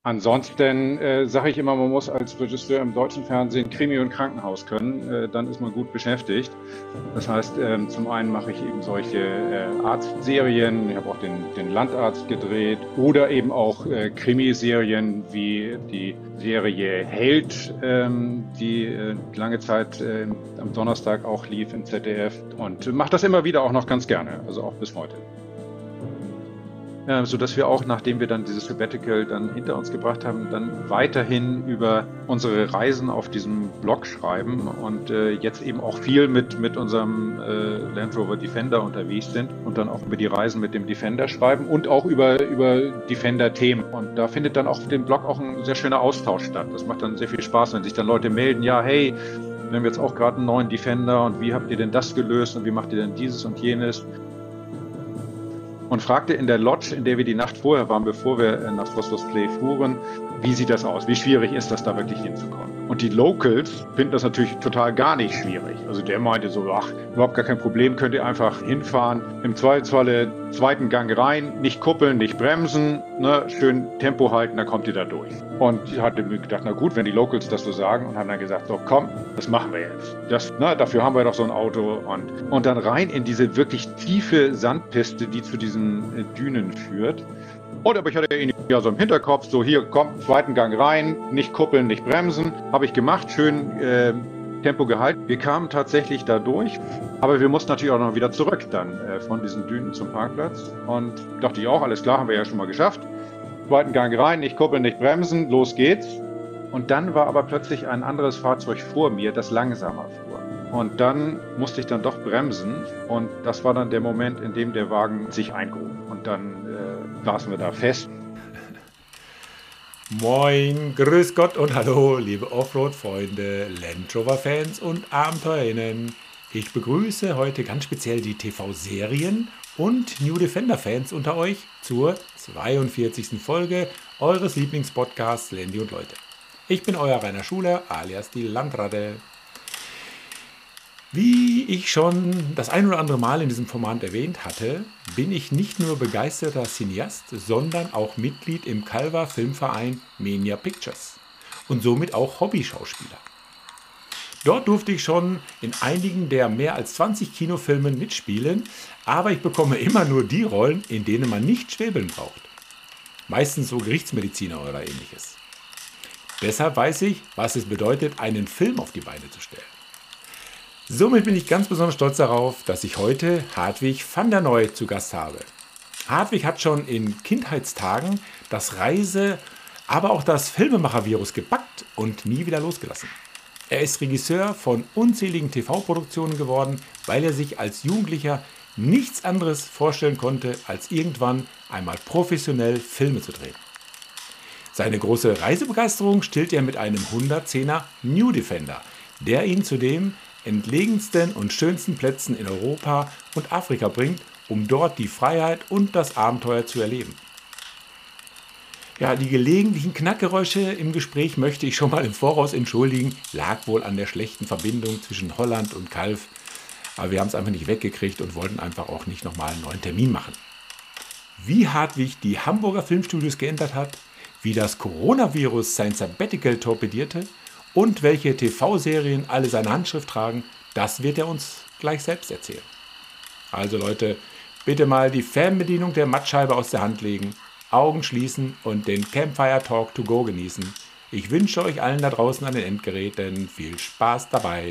Ansonsten sage ich immer, man muss als Regisseur im deutschen Fernsehen Krimi und Krankenhaus können, dann ist man gut beschäftigt. Das heißt, zum einen mache ich eben solche Arztserien, ich habe auch den Landarzt gedreht oder eben auch Krimiserien wie die Serie Held, die lange Zeit am Donnerstag auch lief im ZDF und mache das immer wieder auch noch ganz gerne, also auch bis heute. So dass wir auch, nachdem wir dann dieses Sabbatical dann hinter uns gebracht haben, dann weiterhin über unsere Reisen auf diesem Blog schreiben und jetzt eben auch viel mit unserem Land Rover Defender unterwegs sind und dann auch über die Reisen mit dem Defender schreiben und auch über Defender-Themen. Und da findet dann auch auf dem Blog auch ein sehr schöner Austausch statt. Das macht dann sehr viel Spaß, wenn sich dann Leute melden, ja, hey, wir haben jetzt auch gerade einen neuen Defender und wie habt ihr denn das gelöst und wie macht ihr denn dieses und jenes? Und fragte in der Lodge, in der wir die Nacht vorher waren, bevor wir nach Frostos Play fuhren, wie sieht das aus? Wie schwierig ist das, da wirklich hinzukommen? Und die Locals finden das natürlich total gar nicht schwierig. Also der meinte so, ach, überhaupt gar kein Problem, könnt ihr einfach hinfahren. Im Zweifelsfalle zweiten Gang rein, nicht kuppeln, nicht bremsen, ne, schön Tempo halten, dann kommt ihr da durch. Und ich hatte mir gedacht, na gut, wenn die Locals das so sagen und haben dann gesagt, so komm, das machen wir jetzt. Dafür haben wir doch so ein Auto und dann rein in diese wirklich tiefe Sandpiste, die zu diesen Dünen führt. Aber ich hatte ihn ja so im Hinterkopf, so hier, komm, zweiten Gang rein, nicht kuppeln, nicht bremsen. Habe ich gemacht, schön Tempo gehalten. Wir kamen tatsächlich da durch, aber wir mussten natürlich auch noch wieder zurück dann von diesen Dünen zum Parkplatz. Und dachte ich auch, alles klar, haben wir ja schon mal geschafft. Zweiten Gang rein, nicht kuppeln, nicht bremsen, los geht's. Und dann war aber plötzlich ein anderes Fahrzeug vor mir, das langsamer fuhr. Und dann musste ich dann doch bremsen und das war dann der Moment, in dem der Wagen sich eingrub. Und dann saßen wir da fest. Moin, grüß Gott und hallo, liebe Offroad-Freunde, Land Rover-Fans und AbenteurInnen. Ich begrüße heute ganz speziell die TV-Serien und New Defender-Fans unter euch zur 42. Folge eures Lieblingspodcasts Landy und Leute. Ich bin euer Rainer Schuler, alias die Landratte. Wie ich schon das ein oder andere Mal in diesem Format erwähnt hatte, bin ich nicht nur begeisterter Cineast, sondern auch Mitglied im Calver Filmverein Mania Pictures und somit auch Hobbyschauspieler. Dort durfte ich schon in einigen der mehr als 20 Kinofilmen mitspielen, aber ich bekomme immer nur die Rollen, in denen man nicht schwebeln braucht. Meistens so Gerichtsmediziner oder ähnliches. Deshalb weiß ich, was es bedeutet, einen Film auf die Beine zu stellen. Somit bin ich ganz besonders stolz darauf, dass ich heute Hartwig van der Nooy zu Gast habe. Hartwig hat schon in Kindheitstagen das Reise-, aber auch das Filmemacher-Virus gepackt und nie wieder losgelassen. Er ist Regisseur von unzähligen TV-Produktionen geworden, weil er sich als Jugendlicher nichts anderes vorstellen konnte, als irgendwann einmal professionell Filme zu drehen. Seine große Reisebegeisterung stillt er mit einem 110er New Defender, der ihn zu den entlegensten und schönsten Plätzen in Europa und Afrika bringt, um dort die Freiheit und das Abenteuer zu erleben. Ja, die gelegentlichen Knackgeräusche im Gespräch möchte ich schon mal im Voraus entschuldigen, lag wohl an der schlechten Verbindung zwischen Holland und Calw, aber wir haben es einfach nicht weggekriegt und wollten einfach auch nicht nochmal einen neuen Termin machen. Wie Hartwig die Hamburger Filmstudios geändert hat, wie das Coronavirus sein Sabbatical torpedierte und welche TV-Serien alle seine Handschrift tragen, das wird er uns gleich selbst erzählen. Also Leute, bitte mal die Fernbedienung der Mattscheibe aus der Hand legen, Augen schließen und den Campfire Talk to go genießen. Ich wünsche euch allen da draußen an den Endgeräten viel Spaß dabei.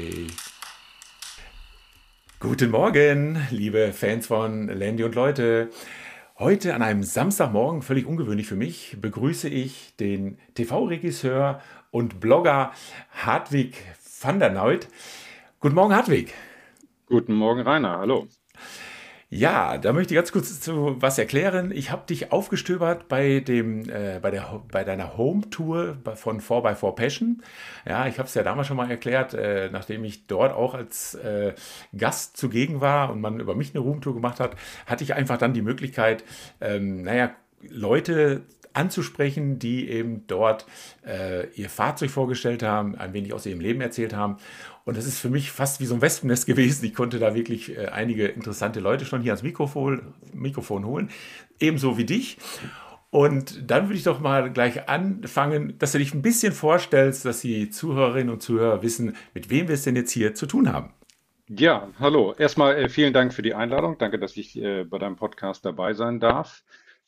Guten Morgen, liebe Fans von Landy und Leute. Heute an einem Samstagmorgen, völlig ungewöhnlich für mich, begrüße ich den TV-Regisseur und Blogger Hartwig van der Nooy. Guten Morgen, Hartwig. Guten Morgen, Rainer. Hallo. Ja, da möchte ich ganz kurz zu was erklären. Ich habe dich aufgestöbert bei deiner Home-Tour von 4x4 Passion. Ja, ich habe es ja damals schon mal erklärt, nachdem ich dort auch als Gast zugegen war und man über mich eine Roomtour gemacht hat, hatte ich einfach dann die Möglichkeit, Leute anzusprechen, die eben dort ihr Fahrzeug vorgestellt haben, ein wenig aus ihrem Leben erzählt haben. Und das ist für mich fast wie so ein Wespennest gewesen. Ich konnte da wirklich einige interessante Leute schon hier ans Mikrofon holen, ebenso wie dich. Und dann würde ich doch mal gleich anfangen, dass du dich ein bisschen vorstellst, dass die Zuhörerinnen und Zuhörer wissen, mit wem wir es denn jetzt hier zu tun haben. Ja, hallo. Erstmal vielen Dank für die Einladung. Danke, dass ich bei deinem Podcast dabei sein darf.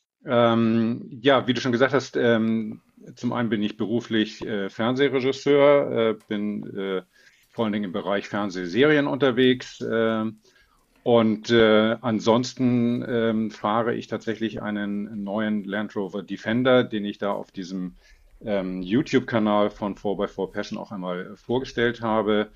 Ja, wie du schon gesagt hast, zum einen bin ich beruflich Fernsehregisseur, bin vor allen Dingen im Bereich Fernsehserien unterwegs. Und ansonsten fahre ich tatsächlich einen neuen Land Rover Defender, den ich da auf diesem YouTube-Kanal von 4x4 Passion auch einmal vorgestellt habe.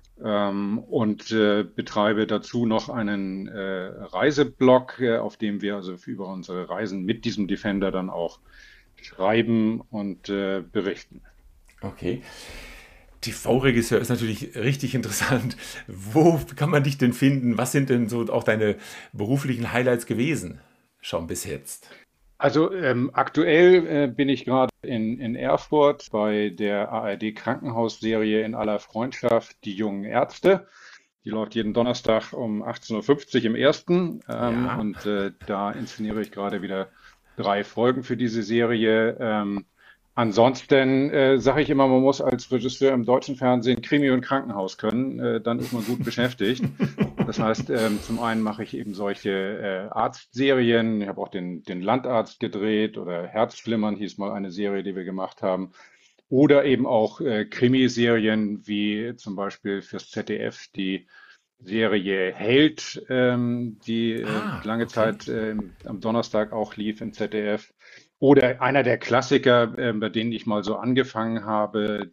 Und betreibe dazu noch einen Reiseblog, auf dem wir also über unsere Reisen mit diesem Defender dann auch schreiben und berichten. Okay. TV-Regisseur ist natürlich richtig interessant. Wo kann man dich denn finden? Was sind denn so auch deine beruflichen Highlights gewesen? Schon bis jetzt. Also aktuell bin ich gerade in Erfurt bei der ARD Krankenhausserie In aller Freundschaft, die jungen Ärzte. Die läuft jeden Donnerstag um 18:50 Uhr im ersten. Ja. Und da inszeniere ich gerade wieder 3 Folgen für diese Serie. Ansonsten sage ich immer, man muss als Regisseur im deutschen Fernsehen Krimi und Krankenhaus können. Dann ist man gut beschäftigt. Das heißt, zum einen mache ich eben solche Arztserien. Ich habe auch den Landarzt gedreht oder Herzflimmern hieß mal eine Serie, die wir gemacht haben. Oder eben auch Krimiserien wie zum Beispiel fürs ZDF die Serie Held, die Ah, lange okay. Zeit am Donnerstag auch lief im ZDF. Oder einer der Klassiker, bei denen ich mal so angefangen habe,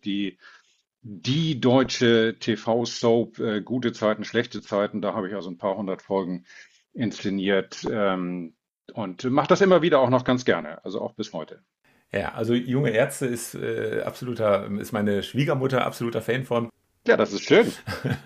die deutsche TV-Soap, gute Zeiten, schlechte Zeiten. Da habe ich also ein paar hundert Folgen inszeniert und mache das immer wieder auch noch ganz gerne, also auch bis heute. Ja, also junge Ärzte ist ist meine Schwiegermutter absoluter Fan von. Ja, das ist schön.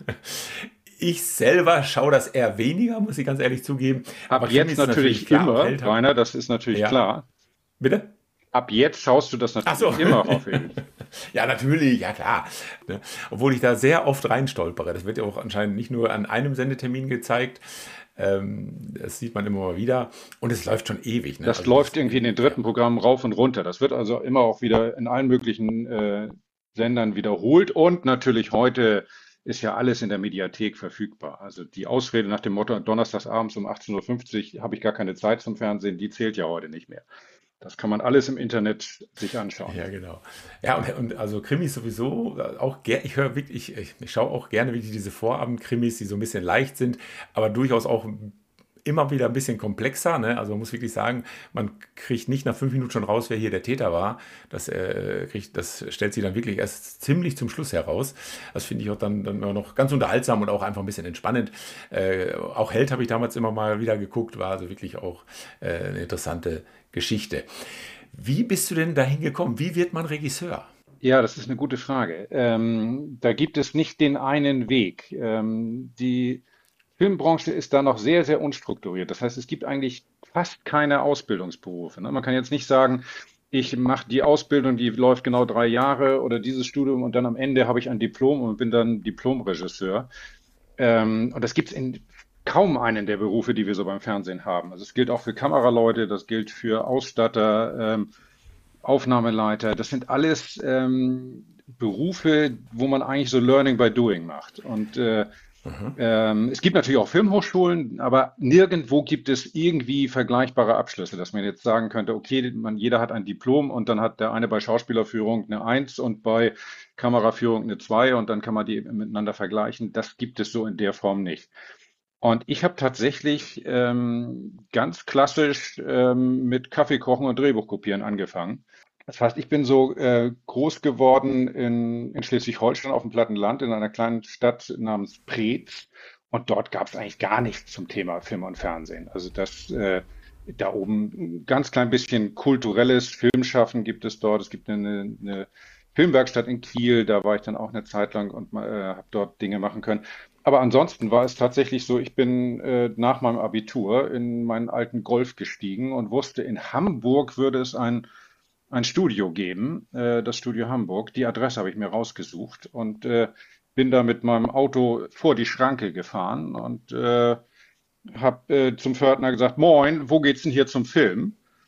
Ich selber schaue das eher weniger, muss ich ganz ehrlich zugeben. Aber Ab Krimis jetzt ist natürlich natürlich klar, auch immer, Held haben. Rainer, das ist natürlich Ja, klar. bitte? Ab jetzt schaust du das Ach so. natürlich immer, hoffe ich. Ja, natürlich, ja klar. Ne? Obwohl ich da sehr oft reinstolpere. Das wird ja auch anscheinend nicht nur an einem Sendetermin gezeigt. Das sieht man immer mal wieder. Und es läuft schon ewig. Ne? Das Also das, läuft irgendwie in den ja. dritten Programmen rauf und runter. Das wird also immer auch wieder in allen möglichen Sendern wiederholt. Und natürlich heute ist ja alles in der Mediathek verfügbar. Also die Ausrede nach dem Motto, donnerstags abends um 18:50 Uhr habe ich gar keine Zeit zum Fernsehen, die zählt ja heute nicht mehr. Das kann man alles im Internet sich anschauen. Ja, genau. Ja, und also Krimis sowieso auch gerne, ich höre wirklich, ich schaue auch gerne wirklich diese Vorabend-Krimis, die so ein bisschen leicht sind, aber durchaus auch immer wieder ein bisschen komplexer. Ne? Also man muss wirklich sagen, man kriegt nicht nach 5 Minuten schon raus, wer hier der Täter war. Das stellt sich dann wirklich erst ziemlich zum Schluss heraus. Das finde ich auch dann immer noch ganz unterhaltsam und auch einfach ein bisschen entspannend. Auch Held habe ich damals immer mal wieder geguckt, war also wirklich auch eine interessante Geschichte. Wie bist du denn dahin gekommen? Wie wird man Regisseur? Ja, das ist eine gute Frage. Da gibt es nicht den einen Weg. Die Filmbranche ist da noch sehr, sehr unstrukturiert. Das heißt, es gibt eigentlich fast keine Ausbildungsberufe. Ne? Man kann jetzt nicht sagen, ich mache die Ausbildung, die läuft genau 3 Jahre oder dieses Studium und dann am Ende habe ich ein Diplom und bin dann Diplomregisseur. Und das gibt es in kaum einen der Berufe, die wir so beim Fernsehen haben. Also es gilt auch für Kameraleute, das gilt für Ausstatter, Aufnahmeleiter. Das sind alles Berufe, wo man eigentlich so Learning by Doing macht. Und es gibt natürlich auch Filmhochschulen, aber nirgendwo gibt es irgendwie vergleichbare Abschlüsse, dass man jetzt sagen könnte, okay, jeder hat ein Diplom und dann hat der eine bei Schauspielerführung eine Eins und bei Kameraführung eine 2 und dann kann man die miteinander vergleichen. Das gibt es so in der Form nicht. Und ich habe tatsächlich ganz klassisch mit Kaffee kochen und Drehbuch kopieren angefangen. Das heißt, ich bin so groß geworden in Schleswig-Holstein auf dem platten Land in einer kleinen Stadt namens Preetz. Und dort gab es eigentlich gar nichts zum Thema Film und Fernsehen. Also das da oben ein ganz klein bisschen kulturelles Filmschaffen gibt es dort. Es gibt eine Filmwerkstatt in Kiel, da war ich dann auch eine Zeit lang und habe dort Dinge machen können. Aber ansonsten war es tatsächlich so, ich bin nach meinem Abitur in meinen alten Golf gestiegen und wusste, in Hamburg würde es ein Studio geben, das Studio Hamburg. Die Adresse habe ich mir rausgesucht und bin da mit meinem Auto vor die Schranke gefahren und habe zum Pförtner gesagt, Moin, wo geht's denn hier zum Film?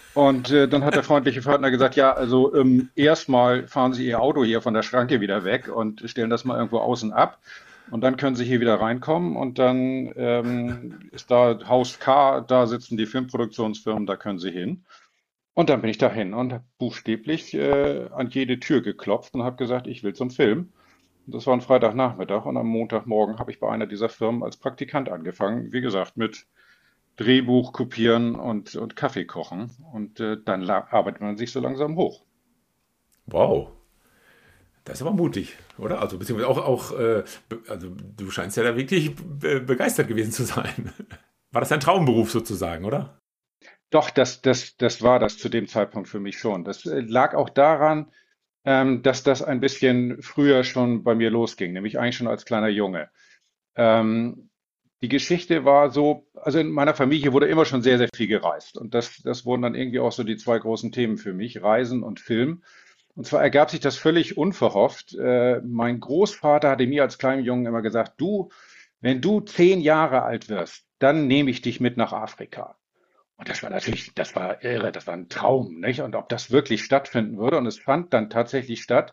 Und dann hat der freundliche Pförtner gesagt, ja, also erstmal fahren Sie Ihr Auto hier von der Schranke wieder weg und stellen das mal irgendwo außen ab. Und dann können Sie hier wieder reinkommen und dann ist da Haus K, da sitzen die Filmproduktionsfirmen, da können Sie hin. Und dann bin ich dahin und habe buchstäblich an jede Tür geklopft und habe gesagt, ich will zum Film. Und das war ein Freitagnachmittag und am Montagmorgen habe ich bei einer dieser Firmen als Praktikant angefangen. Wie gesagt, mit Drehbuch kopieren und Kaffee kochen. Und dann arbeitet man sich so langsam hoch. Wow, das ist aber mutig, oder? Also beziehungsweise also du scheinst ja da wirklich begeistert gewesen zu sein. War das ein Traumberuf sozusagen, oder? Doch, das war das zu dem Zeitpunkt für mich schon. Das lag auch daran, dass das ein bisschen früher schon bei mir losging, nämlich eigentlich schon als kleiner Junge. Ähm, Die Geschichte war so, also in meiner Familie wurde immer schon sehr, sehr viel gereist. Und das wurden dann irgendwie auch so die zwei großen Themen für mich, Reisen und Film. Und zwar ergab sich das völlig unverhofft. Mein Großvater hatte mir als kleinem Jungen immer gesagt, du, wenn du 10 Jahre alt wirst, dann nehme ich dich mit nach Afrika. Und das war natürlich, das war irre, das war ein Traum, nicht? Und ob das wirklich stattfinden würde. Und es fand dann tatsächlich statt.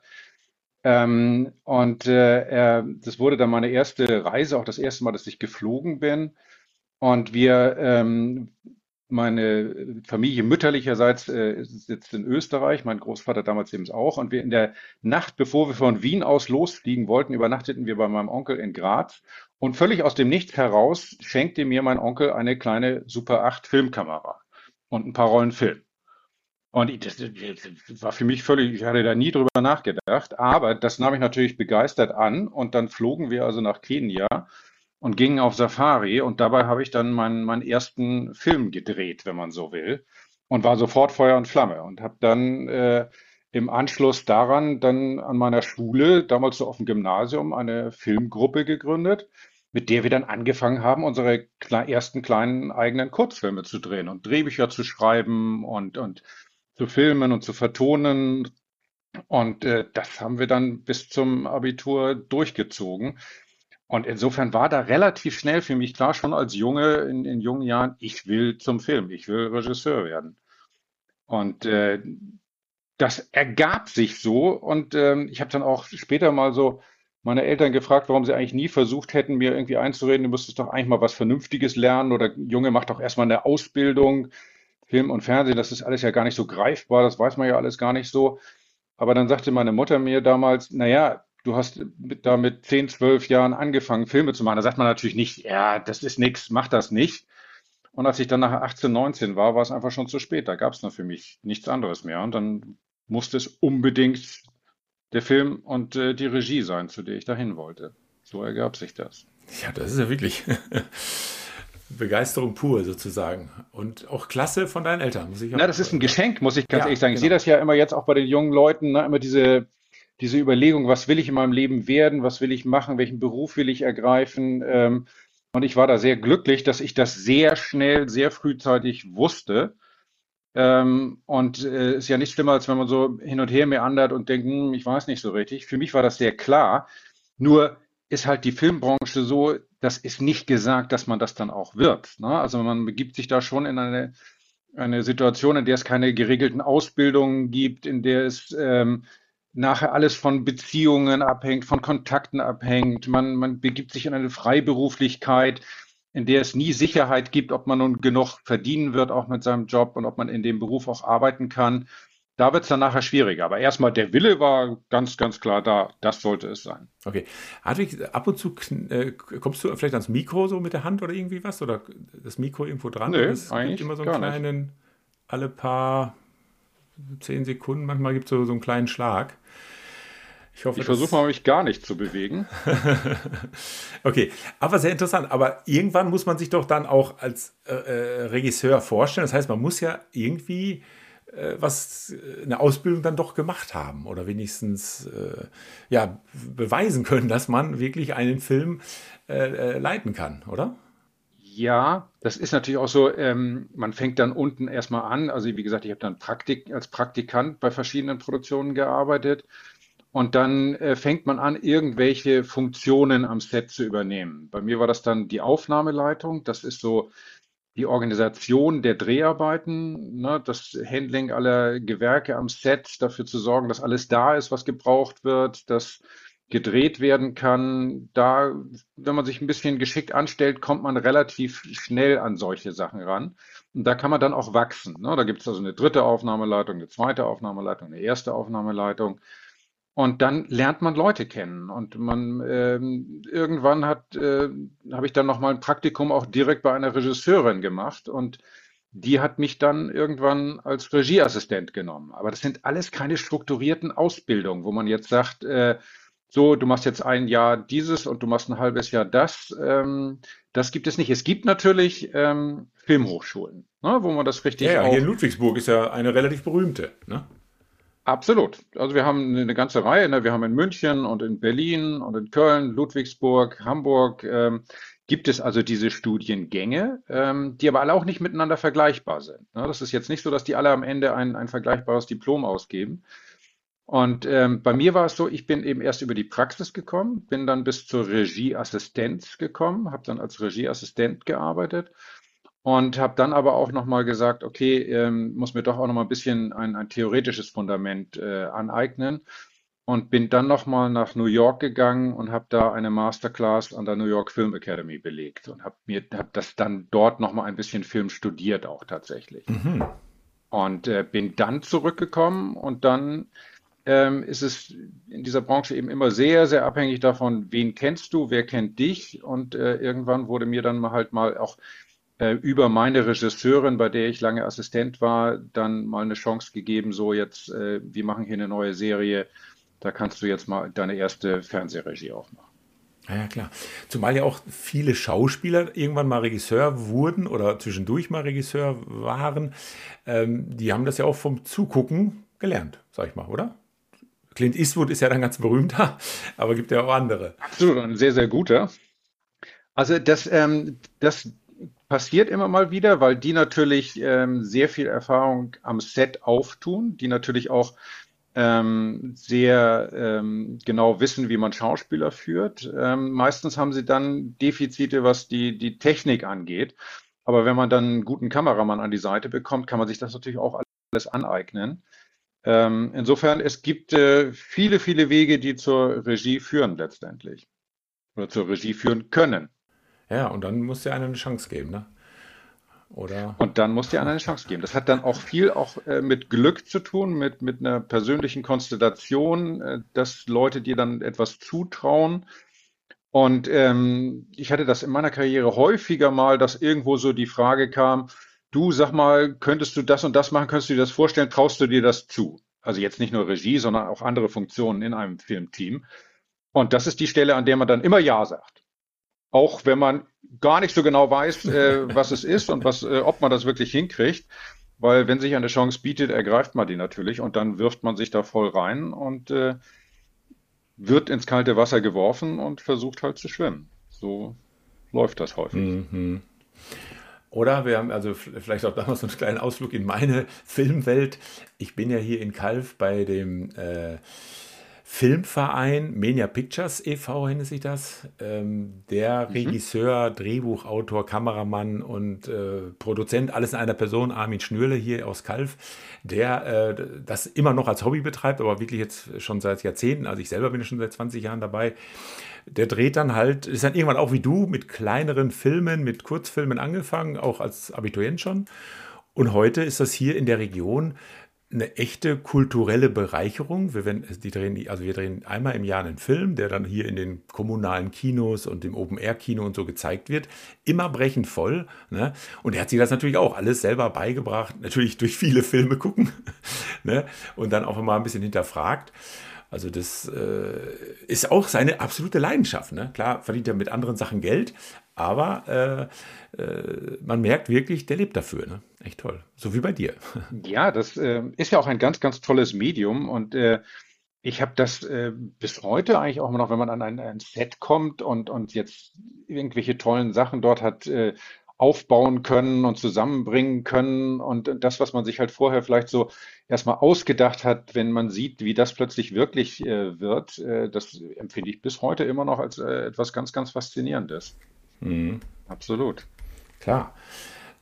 Das wurde dann meine erste Reise, auch das erste Mal, dass ich geflogen bin. Und meine Familie mütterlicherseits sitzt in Österreich, mein Großvater damals eben auch. Und wir in der Nacht, bevor wir von Wien aus losfliegen wollten, übernachteten wir bei meinem Onkel in Graz. Und völlig aus dem Nichts heraus schenkte mir mein Onkel eine kleine Super 8 Filmkamera und ein paar Rollen Film. Und das war für mich völlig, ich hatte da nie drüber nachgedacht, aber das nahm ich natürlich begeistert an und dann flogen wir also nach Kenia und gingen auf Safari und dabei habe ich dann meinen ersten Film gedreht, wenn man so will, und war sofort Feuer und Flamme und habe dann im Anschluss daran dann an meiner Schule, damals so auf dem Gymnasium, eine Filmgruppe gegründet, mit der wir dann angefangen haben, unsere ersten kleinen eigenen Kurzfilme zu drehen und Drehbücher zu schreiben und zu filmen und zu vertonen. Und das haben wir dann bis zum Abitur durchgezogen. Und insofern war da relativ schnell für mich klar, schon als Junge, in jungen Jahren, ich will zum Film, ich will Regisseur werden. Und das ergab sich so. Und ich habe dann auch später mal so meine Eltern gefragt, warum sie eigentlich nie versucht hätten, mir irgendwie einzureden, du müsstest doch eigentlich mal was Vernünftiges lernen oder Junge, mach doch erstmal eine Ausbildung. Film und Fernsehen, das ist alles ja gar nicht so greifbar, das weiß man ja alles gar nicht so. Aber dann sagte meine Mutter mir damals, naja, du hast da mit 10, 12 Jahren angefangen, Filme zu machen. Da sagt man natürlich nicht, ja, das ist nix, mach das nicht. Und als ich dann nachher 18, 19 war, war es einfach schon zu spät. Da gab es dann für mich nichts anderes mehr. Und dann musste es unbedingt der Film und die Regie sein, zu der ich dahin wollte. So ergab sich das. Ja, das ist ja wirklich Begeisterung pur sozusagen. Und auch klasse von deinen Eltern, muss ich Na, auch. das ist ein Geschenk, muss ich ganz ehrlich Ja, sagen. Ich sehe genau. das ja immer jetzt auch bei den jungen Leuten, ne, immer diese Überlegung, was will ich in meinem Leben werden, was will ich machen, welchen Beruf will ich ergreifen. Und ich war da sehr glücklich, dass ich das sehr schnell, sehr frühzeitig wusste. Ist ja nicht schlimmer, als wenn man so hin und her meandert und denkt, ich weiß nicht so richtig. Für mich war das sehr klar. Nur ist halt die Filmbranche so, das ist nicht gesagt, dass man das dann auch wird. Ne? Also man begibt sich da schon in eine Situation, in der es keine geregelten Ausbildungen gibt, in der es nachher alles von Beziehungen abhängt, von Kontakten abhängt. Man begibt sich in eine Freiberuflichkeit, in der es nie Sicherheit gibt, ob man nun genug verdienen wird, auch mit seinem Job und ob man in dem Beruf auch arbeiten kann. Da wird es dann nachher schwieriger. Aber erstmal der Wille war ganz, ganz klar da. Das sollte es sein. Okay. Hartwig, ab und zu kommst du vielleicht ans Mikro so mit der Hand oder irgendwie was? Oder das Mikro irgendwo dran? Und Nö, es gibt eigentlich immer so einen gar nicht. kleinen, alle paar 10 Sekunden, manchmal gibt es so einen kleinen Schlag. Ich hoffe, Ich versuche das. mal, mich gar nicht zu bewegen. Okay, aber sehr interessant. Aber irgendwann muss man sich doch dann auch als Regisseur vorstellen. Das heißt, man muss ja irgendwie eine Ausbildung dann doch gemacht haben oder wenigstens ja, beweisen können, dass man wirklich einen Film leiten kann, oder? Ja, das ist natürlich auch so, man fängt dann unten erstmal an. Also wie gesagt, ich habe dann als Praktikant bei verschiedenen Produktionen gearbeitet. Und dann fängt man an, irgendwelche Funktionen am Set zu übernehmen. Bei mir war das dann die Aufnahmeleitung. Das ist so die Organisation der Dreharbeiten, ne, das Handling aller Gewerke am Set, dafür zu sorgen, dass alles da ist, was gebraucht wird, dass gedreht werden kann. Da, wenn man sich ein bisschen geschickt anstellt, kommt man relativ schnell an solche Sachen ran. Und da kann man dann auch wachsen. Ne? Da gibt es also eine dritte Aufnahmeleitung, eine zweite Aufnahmeleitung, eine erste Aufnahmeleitung. Und dann lernt man Leute kennen. Und man irgendwann habe ich dann noch mal ein Praktikum auch direkt bei einer Regisseurin gemacht. Und die hat mich dann irgendwann als Regieassistent genommen. Aber das sind alles keine strukturierten Ausbildungen, wo man jetzt sagt, so, du machst jetzt ein Jahr dieses und du machst ein halbes Jahr das. Das gibt es nicht. Es gibt natürlich Filmhochschulen, ne, wo man das Ja, richtig ja, hier in auch. Ludwigsburg ist ja eine relativ berühmte. Ne? Absolut. Also wir haben eine ganze Reihe, ne? Wir haben in München und in Berlin und in Köln, Ludwigsburg, Hamburg, gibt es also diese Studiengänge, die aber alle auch nicht miteinander vergleichbar sind. Ne? Das ist jetzt nicht so, dass die alle am Ende ein vergleichbares Diplom ausgeben. Und bei mir war es so, ich bin eben erst über die Praxis gekommen, bin dann bis zur Regieassistenz gekommen, habe dann als Regieassistent gearbeitet und habe dann aber auch nochmal gesagt, okay, muss mir doch auch nochmal ein bisschen ein theoretisches Fundament aneignen und bin dann nochmal nach New York gegangen und habe da eine Masterclass an der New York Film Academy belegt und hab das dann dort nochmal ein bisschen Film studiert auch tatsächlich. Mhm. Und bin dann zurückgekommen und dann ist es in dieser Branche eben immer sehr, sehr abhängig davon, wen kennst du, wer kennt dich. Und irgendwann wurde mir dann halt mal auch über meine Regisseurin, bei der ich lange Assistent war, dann mal eine Chance gegeben, so jetzt, wir machen hier eine neue Serie, da kannst du jetzt mal deine erste Fernsehregie aufmachen. Ja, ja, klar. Zumal ja auch viele Schauspieler irgendwann mal Regisseur wurden oder zwischendurch mal Regisseur waren. Die haben das ja auch vom Zugucken gelernt, sag ich mal, oder? Clint Eastwood ist ja dann ganz berühmter, aber gibt ja auch andere. Absolut, ein sehr, sehr guter. Also das passiert immer mal wieder, weil die natürlich sehr viel Erfahrung am Set auftun, die natürlich auch sehr genau wissen, wie man Schauspieler führt. Meistens haben sie dann Defizite, was die Technik angeht. Aber wenn man dann einen guten Kameramann an die Seite bekommt, kann man sich das natürlich auch alles aneignen. Insofern, es gibt viele, viele Wege, die zur Regie führen letztendlich oder zur Regie führen können. Ja, und dann muss ja einer eine Chance geben, ne? Oder? Und dann muss dir einer eine Chance geben. Das hat dann auch viel auch mit Glück zu tun, mit einer persönlichen Konstellation, dass Leute dir dann etwas zutrauen. Und ich hatte das in meiner Karriere häufiger mal, dass irgendwo so die Frage kam, du sag mal, könntest du das und das machen, könntest du dir das vorstellen, traust du dir das zu? Also jetzt nicht nur Regie, sondern auch andere Funktionen in einem Filmteam. Und das ist die Stelle, an der man dann immer Ja sagt. Auch wenn man gar nicht so genau weiß, was es ist und ob man das wirklich hinkriegt. Weil wenn sich eine Chance bietet, ergreift man die natürlich und dann wirft man sich da voll rein und wird ins kalte Wasser geworfen und versucht halt zu schwimmen. So läuft das häufig. Mhm. Oder wir haben also vielleicht auch damals so einen kleinen Ausflug in meine Filmwelt. Ich bin ja hier in Calw bei dem Filmverein Mania Pictures e.V. nennt sich das. Der Mhm. Regisseur, Drehbuchautor, Kameramann und Produzent, alles in einer Person, Armin Schnürle hier aus Calw, der das immer noch als Hobby betreibt, aber wirklich jetzt schon seit Jahrzehnten, also ich selber bin ja schon seit 20 Jahren dabei. Der dreht dann halt, ist dann irgendwann auch wie du mit kleineren Filmen, mit Kurzfilmen angefangen, auch als Abiturient schon. Und heute ist das hier in der Region eine echte kulturelle Bereicherung. Wir drehen einmal im Jahr einen Film, der dann hier in den kommunalen Kinos und im Open-Air-Kino und so gezeigt wird. Immer brechend voll. Ne? Und er hat sich das natürlich auch alles selber beigebracht. Natürlich durch viele Filme gucken. Ne? Und dann auch immer ein bisschen hinterfragt. Also das ist auch seine absolute Leidenschaft. Ne? Klar verdient er mit anderen Sachen Geld, aber man merkt wirklich, der lebt dafür. Ne? Echt toll. So wie bei dir. Ja, das ist ja auch ein ganz, ganz tolles Medium und ich habe das bis heute eigentlich auch immer noch, wenn man an ein Set kommt und jetzt irgendwelche tollen Sachen dort hat aufbauen können und zusammenbringen können und das, was man sich halt vorher vielleicht so erstmal ausgedacht hat, wenn man sieht, wie das plötzlich wirklich wird, das empfinde ich bis heute immer noch als etwas ganz, ganz Faszinierendes. Mhm. Absolut. Klar.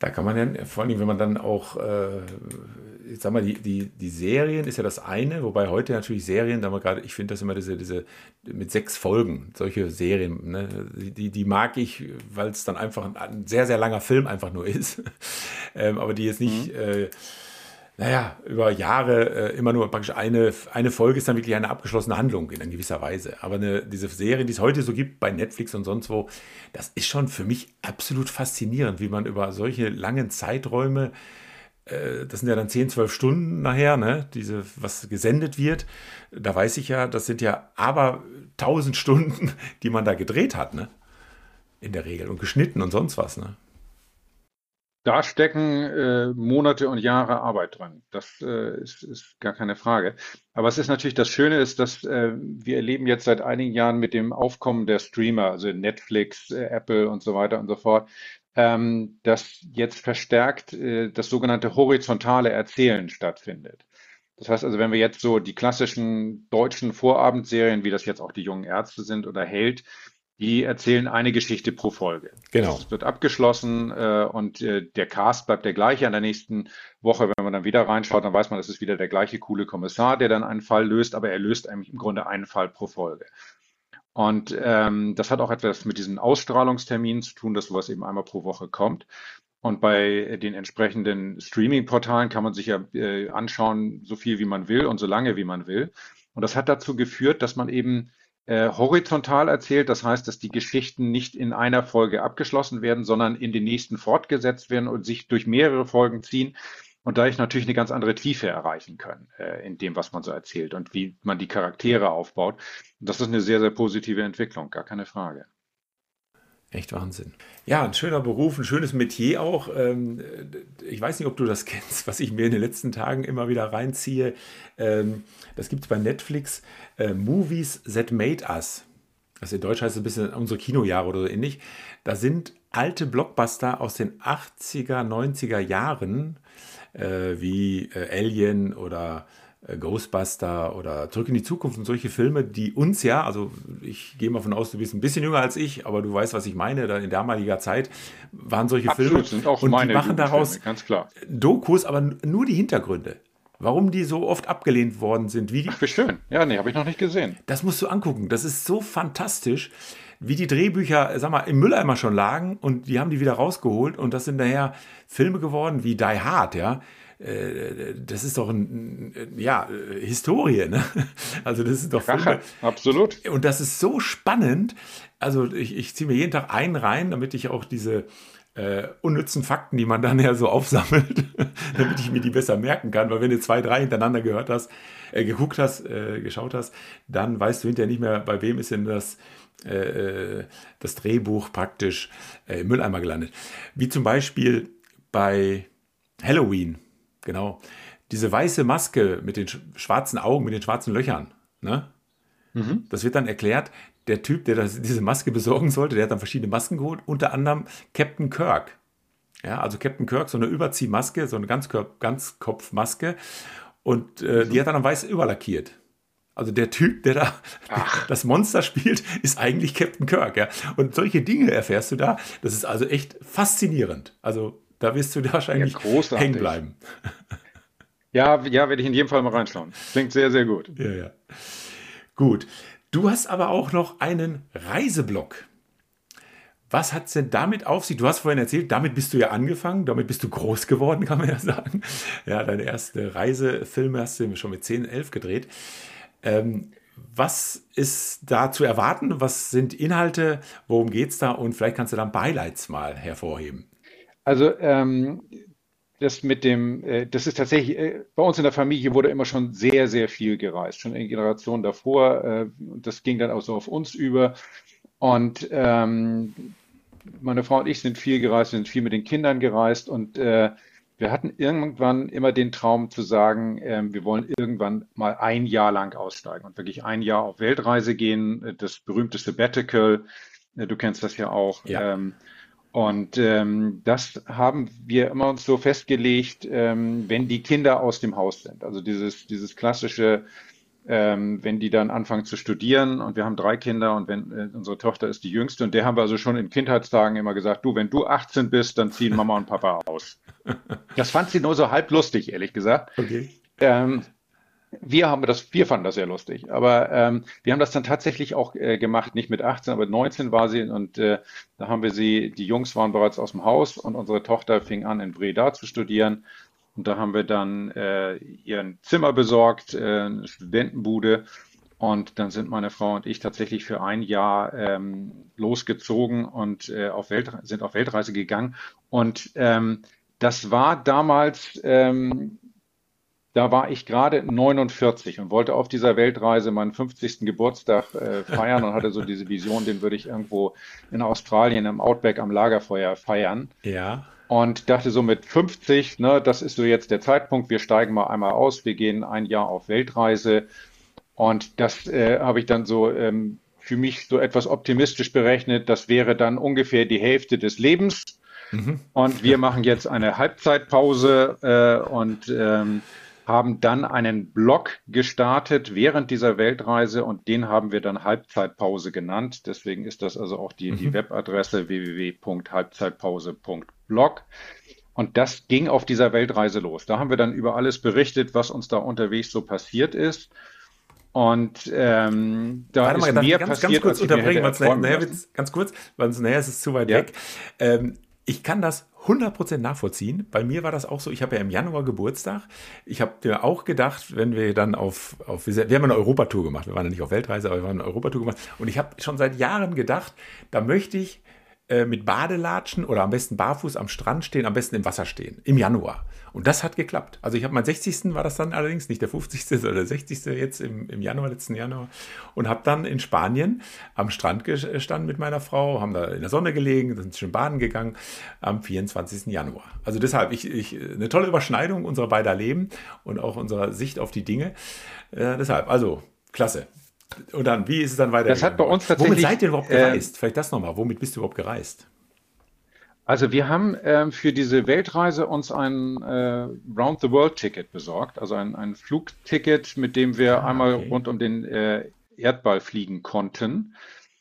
Da kann man ja, vor allem, wenn man dann auch, ich sag mal, die Serien ist ja das eine, wobei heute natürlich Serien, da man gerade, ich finde das immer diese mit 6 Folgen, solche Serien, ne, die mag ich, weil es dann einfach ein sehr, sehr langer Film einfach nur ist. Aber die jetzt nicht, Mhm. naja, über Jahre immer nur praktisch eine Folge ist dann wirklich eine abgeschlossene Handlung in gewisser Weise. Aber diese Serien, die es heute so gibt bei Netflix und sonst wo, das ist schon für mich absolut faszinierend, wie man über solche langen Zeiträume, das sind ja dann 10, 12 Stunden nachher, ne, was gesendet wird. Da weiß ich ja, das sind ja aber 1000 Stunden, die man da gedreht hat, ne, in der Regel und geschnitten und sonst was, ne. Da stecken Monate und Jahre Arbeit drin. Das ist gar keine Frage. Aber es ist natürlich, das Schöne ist, dass wir erleben jetzt seit einigen Jahren mit dem Aufkommen der Streamer, also Netflix, Apple und so weiter und so fort, dass jetzt verstärkt das sogenannte horizontale Erzählen stattfindet. Das heißt also, wenn wir jetzt so die klassischen deutschen Vorabendserien, wie das jetzt auch die jungen Ärzte sind oder Held, die erzählen eine Geschichte pro Folge. Genau. Das wird abgeschlossen und der Cast bleibt der gleiche. An der nächsten Woche, wenn man dann wieder reinschaut, dann weiß man, es ist wieder der gleiche coole Kommissar, der dann einen Fall löst, aber er löst eigentlich im Grunde einen Fall pro Folge. Und das hat auch etwas mit diesen Ausstrahlungsterminen zu tun, dass sowas eben einmal pro Woche kommt. Und bei den entsprechenden Streaming-Portalen kann man sich ja anschauen, so viel wie man will und so lange wie man will. Und das hat dazu geführt, dass man eben horizontal erzählt. Das heißt, dass die Geschichten nicht in einer Folge abgeschlossen werden, sondern in den nächsten fortgesetzt werden und sich durch mehrere Folgen ziehen und dadurch natürlich eine ganz andere Tiefe erreichen können in dem, was man so erzählt und wie man die Charaktere aufbaut. Und das ist eine sehr, sehr positive Entwicklung, gar keine Frage. Echt Wahnsinn. Ja, ein schöner Beruf, ein schönes Metier auch. Ich weiß nicht, ob du das kennst, was ich mir in den letzten Tagen immer wieder reinziehe. Das gibt es bei Netflix. Movies That Made Us. Also in Deutsch heißt es ein bisschen unsere Kinojahre oder so ähnlich. Da sind alte Blockbuster aus den 80er, 90er Jahren, wie Alien oder Ghostbuster oder Zurück in die Zukunft und solche Filme, die uns ja, also ich gehe mal von aus, du bist ein bisschen jünger als ich, aber du weißt, was ich meine, da in damaliger Zeit waren solche Filme Absolut, sind auch und die meine machen Jugendfilme, daraus ganz klar. Dokus, aber nur die Hintergründe. Warum die so oft abgelehnt worden sind, Ach, wie schön. Ja, nee, habe ich noch nicht gesehen. das musst du angucken. Das ist so fantastisch, wie die Drehbücher, sag mal, im Mülleimer schon lagen und die haben die wieder rausgeholt und das sind daher Filme geworden wie Die Hard, ja. Das ist doch ja, Historie, ne? Also das sind doch Filme. Rache, absolut. Und das ist so spannend. Also ich ziehe mir jeden Tag einen rein, damit ich auch diese unnützen Fakten, die man dann ja so aufsammelt, damit ich mir die besser merken kann. Weil wenn du 2, 3 hintereinander gehört hast, geguckt hast, geschaut hast, dann weißt du hinterher nicht mehr, bei wem ist denn das Drehbuch praktisch im Mülleimer gelandet. Wie zum Beispiel bei Halloween, genau. Diese weiße Maske mit den schwarzen Augen, mit den schwarzen Löchern, ne? Mhm. Das wird dann erklärt, der Typ, der diese Maske besorgen sollte, der hat dann verschiedene Masken geholt, unter anderem Captain Kirk. Ja, also Captain Kirk, so eine Überziehmaske, so eine Ganzkopfmaske. Und die Mhm. hat er dann weiß überlackiert. Also der Typ, der da Ach, das Monster spielt, ist eigentlich Captain Kirk. Ja? Und solche Dinge erfährst du da. Das ist also echt faszinierend. Also da wirst du da ja, wahrscheinlich hängen großartig. bleiben. Ja, ja, werde ich in jedem Fall mal reinschauen. Klingt sehr, sehr gut. Ja, ja. Gut. Du hast aber auch noch einen Reiseblog. Was hat es denn damit auf sich? Du hast vorhin erzählt, damit bist du ja angefangen, damit bist du groß geworden, kann man ja sagen. Ja, deine erste Reisefilme hast du schon mit 10, 11 gedreht. Was ist da zu erwarten? Was sind Inhalte? Worum geht es da? Und vielleicht kannst du da ein paar Highlights mal hervorheben. Also das ist tatsächlich, bei uns in der Familie wurde immer schon sehr, sehr viel gereist, schon in Generationen davor. Und das ging dann auch so auf uns über. Und meine Frau und ich sind viel gereist, wir sind viel mit den Kindern gereist und wir hatten irgendwann immer den Traum zu sagen, wir wollen irgendwann mal ein Jahr lang aussteigen und wirklich ein Jahr auf Weltreise gehen, das berühmte Sabbatical, du kennst das ja auch. Ja. Und das haben wir immer uns so festgelegt, wenn die Kinder aus dem Haus sind. Also dieses klassische wenn die dann anfangen zu studieren und wir haben 3 Kinder und wenn unsere Tochter ist die jüngste und der haben wir also schon in Kindheitstagen immer gesagt, du, wenn du 18 bist, dann ziehen Mama und Papa aus. Das fand sie nur so halb lustig, ehrlich gesagt. Okay. Ähm, wir fanden das sehr lustig, aber wir haben das dann tatsächlich auch gemacht, nicht mit 18, aber 19 war sie und da haben wir sie, die Jungs waren bereits aus dem Haus und unsere Tochter fing an in Breda zu studieren und da haben wir dann ihr ein Zimmer besorgt, eine Studentenbude und dann sind meine Frau und ich tatsächlich für ein Jahr losgezogen und sind auf Weltreise gegangen und das war damals da war ich gerade 49 und wollte auf dieser Weltreise meinen 50. Geburtstag feiern und hatte so diese Vision, den würde ich irgendwo in Australien im Outback am Lagerfeuer feiern. Ja. Und dachte so mit 50, ne, das ist so jetzt der Zeitpunkt, wir steigen mal einmal aus, wir gehen ein Jahr auf Weltreise. Und das habe ich dann so für mich so etwas optimistisch berechnet, das wäre dann ungefähr die Hälfte des Lebens. Mhm. Und wir machen jetzt eine Halbzeitpause und haben dann einen Blog gestartet während dieser Weltreise und den haben wir dann Halbzeitpause genannt. Deswegen ist das also auch die Mhm. Webadresse www.halbzeitpause.blog. Und das ging auf dieser Weltreise los. Da haben wir dann über alles berichtet, was uns da unterwegs so passiert ist. Und da Warte mal, ist darf ich mehr ganz passiert, kurz als ich mir hätte unterbrechen, weil erträumen nachher lassen. wird's ganz kurz, weil nachher ist es zu weit Ja, weg. Ich kann das 100% nachvollziehen. Bei mir war das auch so, ich habe ja im Januar Geburtstag. Ich habe mir auch gedacht, wenn wir dann wir haben eine Europatour gemacht. Wir waren ja nicht auf Weltreise, aber wir haben eine Europatour gemacht. Und ich habe schon seit Jahren gedacht, da möchte ich mit Badelatschen oder am besten barfuß am Strand stehen, am besten im Wasser stehen, im Januar. Und das hat geklappt. Also ich habe meinen 60. war das dann allerdings, nicht der 50., sondern der 60. jetzt im Januar, letzten Januar. Und habe dann in Spanien am Strand gestanden mit meiner Frau, haben da in der Sonne gelegen, sind schön baden gegangen am 24. Januar. Also deshalb, eine tolle Überschneidung unserer beider Leben und auch unserer Sicht auf die Dinge. Deshalb, also, klasse. Und dann, wie ist es dann das hat weitergegangen bei bei euch? uns Womit seid tatsächlich ihr überhaupt gereist? Vielleicht das nochmal. Womit bist du überhaupt gereist? also wir haben für diese Weltreise uns ein Round-the-World-Ticket besorgt, also ein Flugticket, mit dem wir Ah, einmal okay. rund um den Erdball fliegen konnten.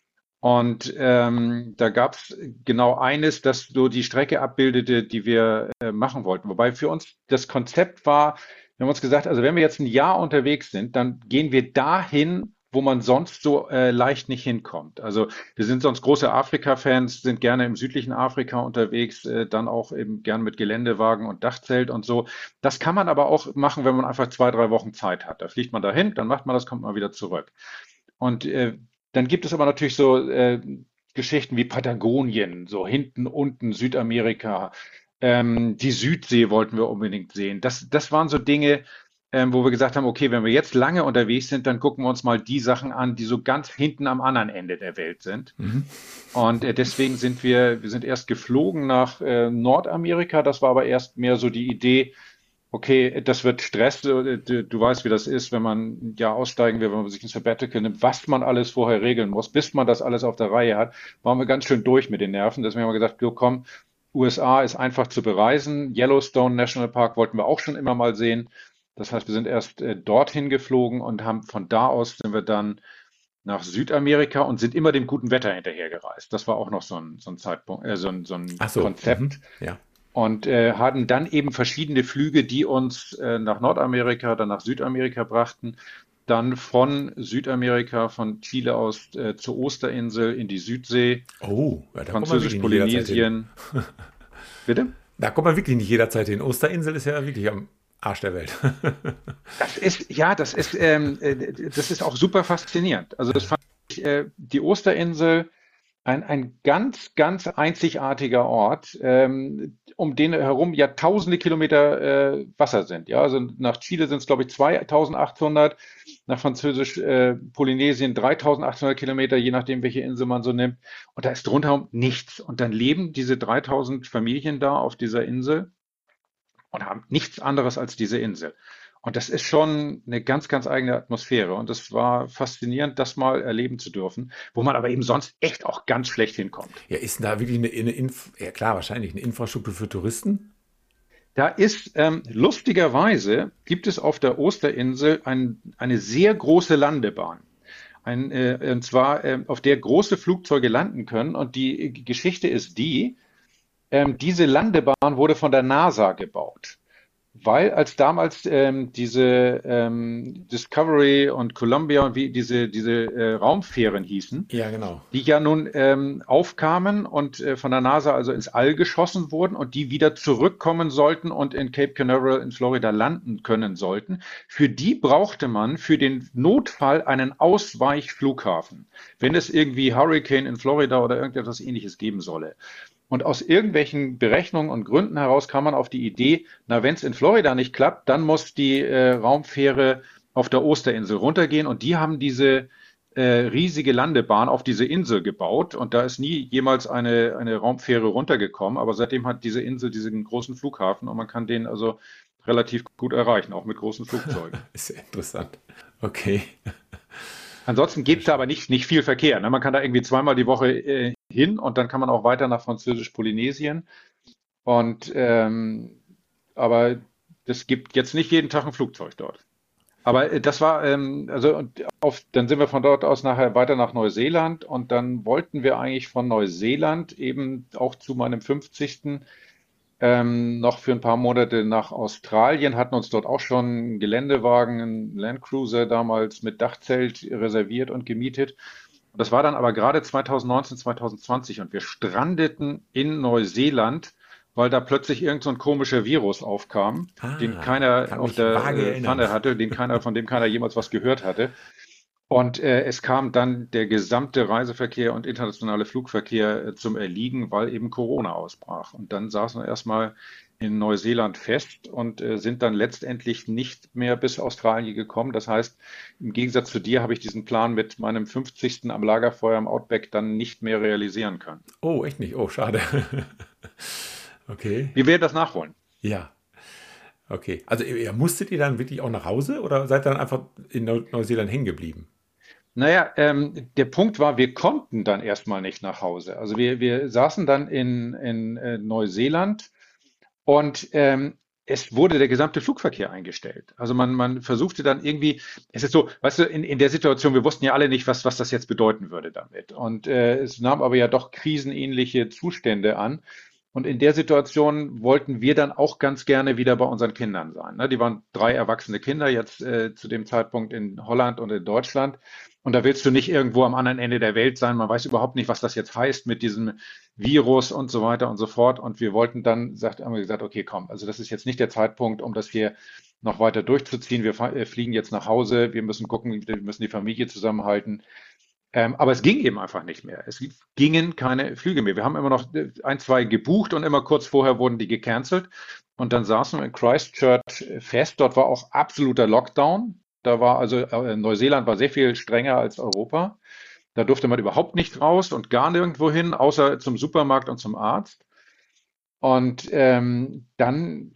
Und da gab es genau eines, das so die Strecke abbildete, die wir machen wollten. Wobei für uns das Konzept war, wir haben uns gesagt, also wenn wir jetzt ein Jahr unterwegs sind, dann gehen wir dahin, wo man sonst so leicht nicht hinkommt. Also wir sind sonst große Afrika-Fans, sind gerne im südlichen Afrika unterwegs, dann auch eben gern mit Geländewagen und Dachzelt und so. Das kann man aber auch machen, wenn man einfach 2, 3 Wochen Zeit hat. Da fliegt man dahin, dann macht man das, kommt man wieder zurück. Und dann gibt es aber natürlich so Geschichten wie Patagonien, so hinten unten Südamerika, die Südsee wollten wir unbedingt sehen. Das waren so Dinge, wo wir gesagt haben, okay, wenn wir jetzt lange unterwegs sind, dann gucken wir uns mal die Sachen an, die so ganz hinten am anderen Ende der Welt sind. Mhm. Und deswegen wir sind erst geflogen nach Nordamerika. Das war aber erst mehr so die Idee, okay, das wird Stress. Du weißt, wie das ist, wenn man ein Jahr aussteigen will, wenn man sich ein Sabbatical nimmt, was man alles vorher regeln muss, bis man das alles auf der Reihe hat, waren wir ganz schön durch mit den Nerven. Deswegen haben wir gesagt, du komm, USA ist einfach zu bereisen. Yellowstone National Park wollten wir auch schon immer mal sehen. Das heißt, wir sind erst dorthin geflogen und haben von da aus sind wir dann nach Südamerika und sind immer dem guten Wetter hinterhergereist. Das war auch noch so ein Zeitpunkt, so ein Ach so. Mhm. Konzept. Ja. Und hatten dann eben verschiedene Flüge, die uns nach Nordamerika, dann nach Südamerika brachten. Dann von Südamerika, von Chile aus zur Osterinsel in die Südsee, Oh, ja, da kommt man wirklich nicht jederzeit hin. Französisch-Polynesien. Bitte? Da kommt man wirklich nicht jederzeit hin. Osterinsel ist ja wirklich am Arsch der Welt. Das ist auch super faszinierend. Also das fand ich, die Osterinsel ein ganz, ganz einzigartiger Ort, um den herum ja tausende Kilometer Wasser sind. Ja, also nach Chile sind es, glaube ich, 2800, nach Französisch-Polynesien 3800 Kilometer, je nachdem, welche Insel man so nimmt. Und da ist drunter nichts. Und dann leben diese 3000 Familien da auf dieser Insel und haben nichts anderes als diese Insel. Und das ist schon eine ganz, ganz eigene Atmosphäre. Und es war faszinierend, das mal erleben zu dürfen, wo man aber eben sonst echt auch ganz schlecht hinkommt. Ja, ist denn da wirklich ja klar, wahrscheinlich eine Infrastruktur für Touristen? Da ist lustigerweise gibt es auf der Osterinsel eine sehr große Landebahn. Und zwar, auf der große Flugzeuge landen können. Und die Geschichte ist die, diese Landebahn wurde von der NASA gebaut. Weil als damals diese Discovery und Columbia und wie diese Raumfähren hießen, Ja, genau. die ja nun aufkamen und von der NASA also ins All geschossen wurden und die wieder zurückkommen sollten und in Cape Canaveral in Florida landen können sollten. Für die brauchte man für den Notfall einen Ausweichflughafen, wenn es irgendwie Hurricane in Florida oder irgendetwas Ähnliches geben solle. Und aus irgendwelchen Berechnungen und Gründen heraus kam man auf die Idee, na, wenn es in Florida nicht klappt, dann muss die Raumfähre auf der Osterinsel runtergehen. Und die haben diese riesige Landebahn auf diese Insel gebaut. Und da ist nie jemals eine Raumfähre runtergekommen. Aber seitdem hat diese Insel diesen großen Flughafen und man kann den also relativ gut erreichen, auch mit großen Flugzeugen. Ist ja interessant. Okay. Ansonsten Sehr gibt es da schön. aber nicht viel Verkehr. Ne? Man kann da irgendwie zweimal die Woche hin und dann kann man auch weiter nach Französisch-Polynesien. Und aber das gibt jetzt nicht jeden Tag ein Flugzeug dort. Aber das war also und dann sind wir von dort aus nachher weiter nach Neuseeland und dann wollten wir eigentlich von Neuseeland eben auch zu meinem 50. Noch für ein paar Monate nach Australien, hatten uns dort auch schon einen Geländewagen, einen Landcruiser damals mit Dachzelt reserviert und gemietet. Das war dann aber gerade 2019, 2020 und wir strandeten in Neuseeland, weil da plötzlich irgend so ein komischer Virus aufkam, den Ah, keiner kann auf mich der vage erinnern. Pfanne hatte, von dem keiner jemals was gehört hatte. Und es kam dann der gesamte Reiseverkehr und internationale Flugverkehr zum Erliegen, weil eben Corona ausbrach. Und dann saßen wir erstmal in Neuseeland fest und sind dann letztendlich nicht mehr bis Australien gekommen. Das heißt, im Gegensatz zu dir habe ich diesen Plan mit meinem 50. am Lagerfeuer im Outback dann nicht mehr realisieren können. Oh, echt nicht. Oh, schade. Okay. Wir werden das nachholen. Ja, okay. Also ihr musstet ihr dann wirklich auch nach Hause oder seid ihr dann einfach in Neuseeland hängen geblieben? Naja, der Punkt war, wir konnten dann erstmal nicht nach Hause. Also wir saßen dann in Neuseeland. Und es wurde der gesamte Flugverkehr eingestellt. Also man versuchte dann irgendwie, es ist so, weißt du, in der Situation, wir wussten ja alle nicht, was das jetzt bedeuten würde damit. Und es nahm aber ja doch krisenähnliche Zustände an. Und in der Situation wollten wir dann auch ganz gerne wieder bei unseren Kindern sein. Ne? Die waren 3 erwachsene Kinder jetzt zu dem Zeitpunkt in Holland und in Deutschland. Und da willst du nicht irgendwo am anderen Ende der Welt sein. Man weiß überhaupt nicht, was das jetzt heißt mit diesem Virus und so weiter und so fort. Und wir wollten dann, haben wir gesagt, okay, komm, also das ist jetzt nicht der Zeitpunkt, um das hier noch weiter durchzuziehen. Wir fliegen jetzt nach Hause, wir müssen gucken, wir müssen die Familie zusammenhalten. Aber es ging eben einfach nicht mehr. Es gingen keine Flüge mehr. Wir haben immer noch ein, zwei gebucht und immer kurz vorher wurden die gecancelt. Und dann saßen wir in Christchurch fest. Dort war auch absoluter Lockdown. Da war also Neuseeland war sehr viel strenger als Europa. Da durfte man überhaupt nicht raus und gar nirgendwo hin, außer zum Supermarkt und zum Arzt. Und dann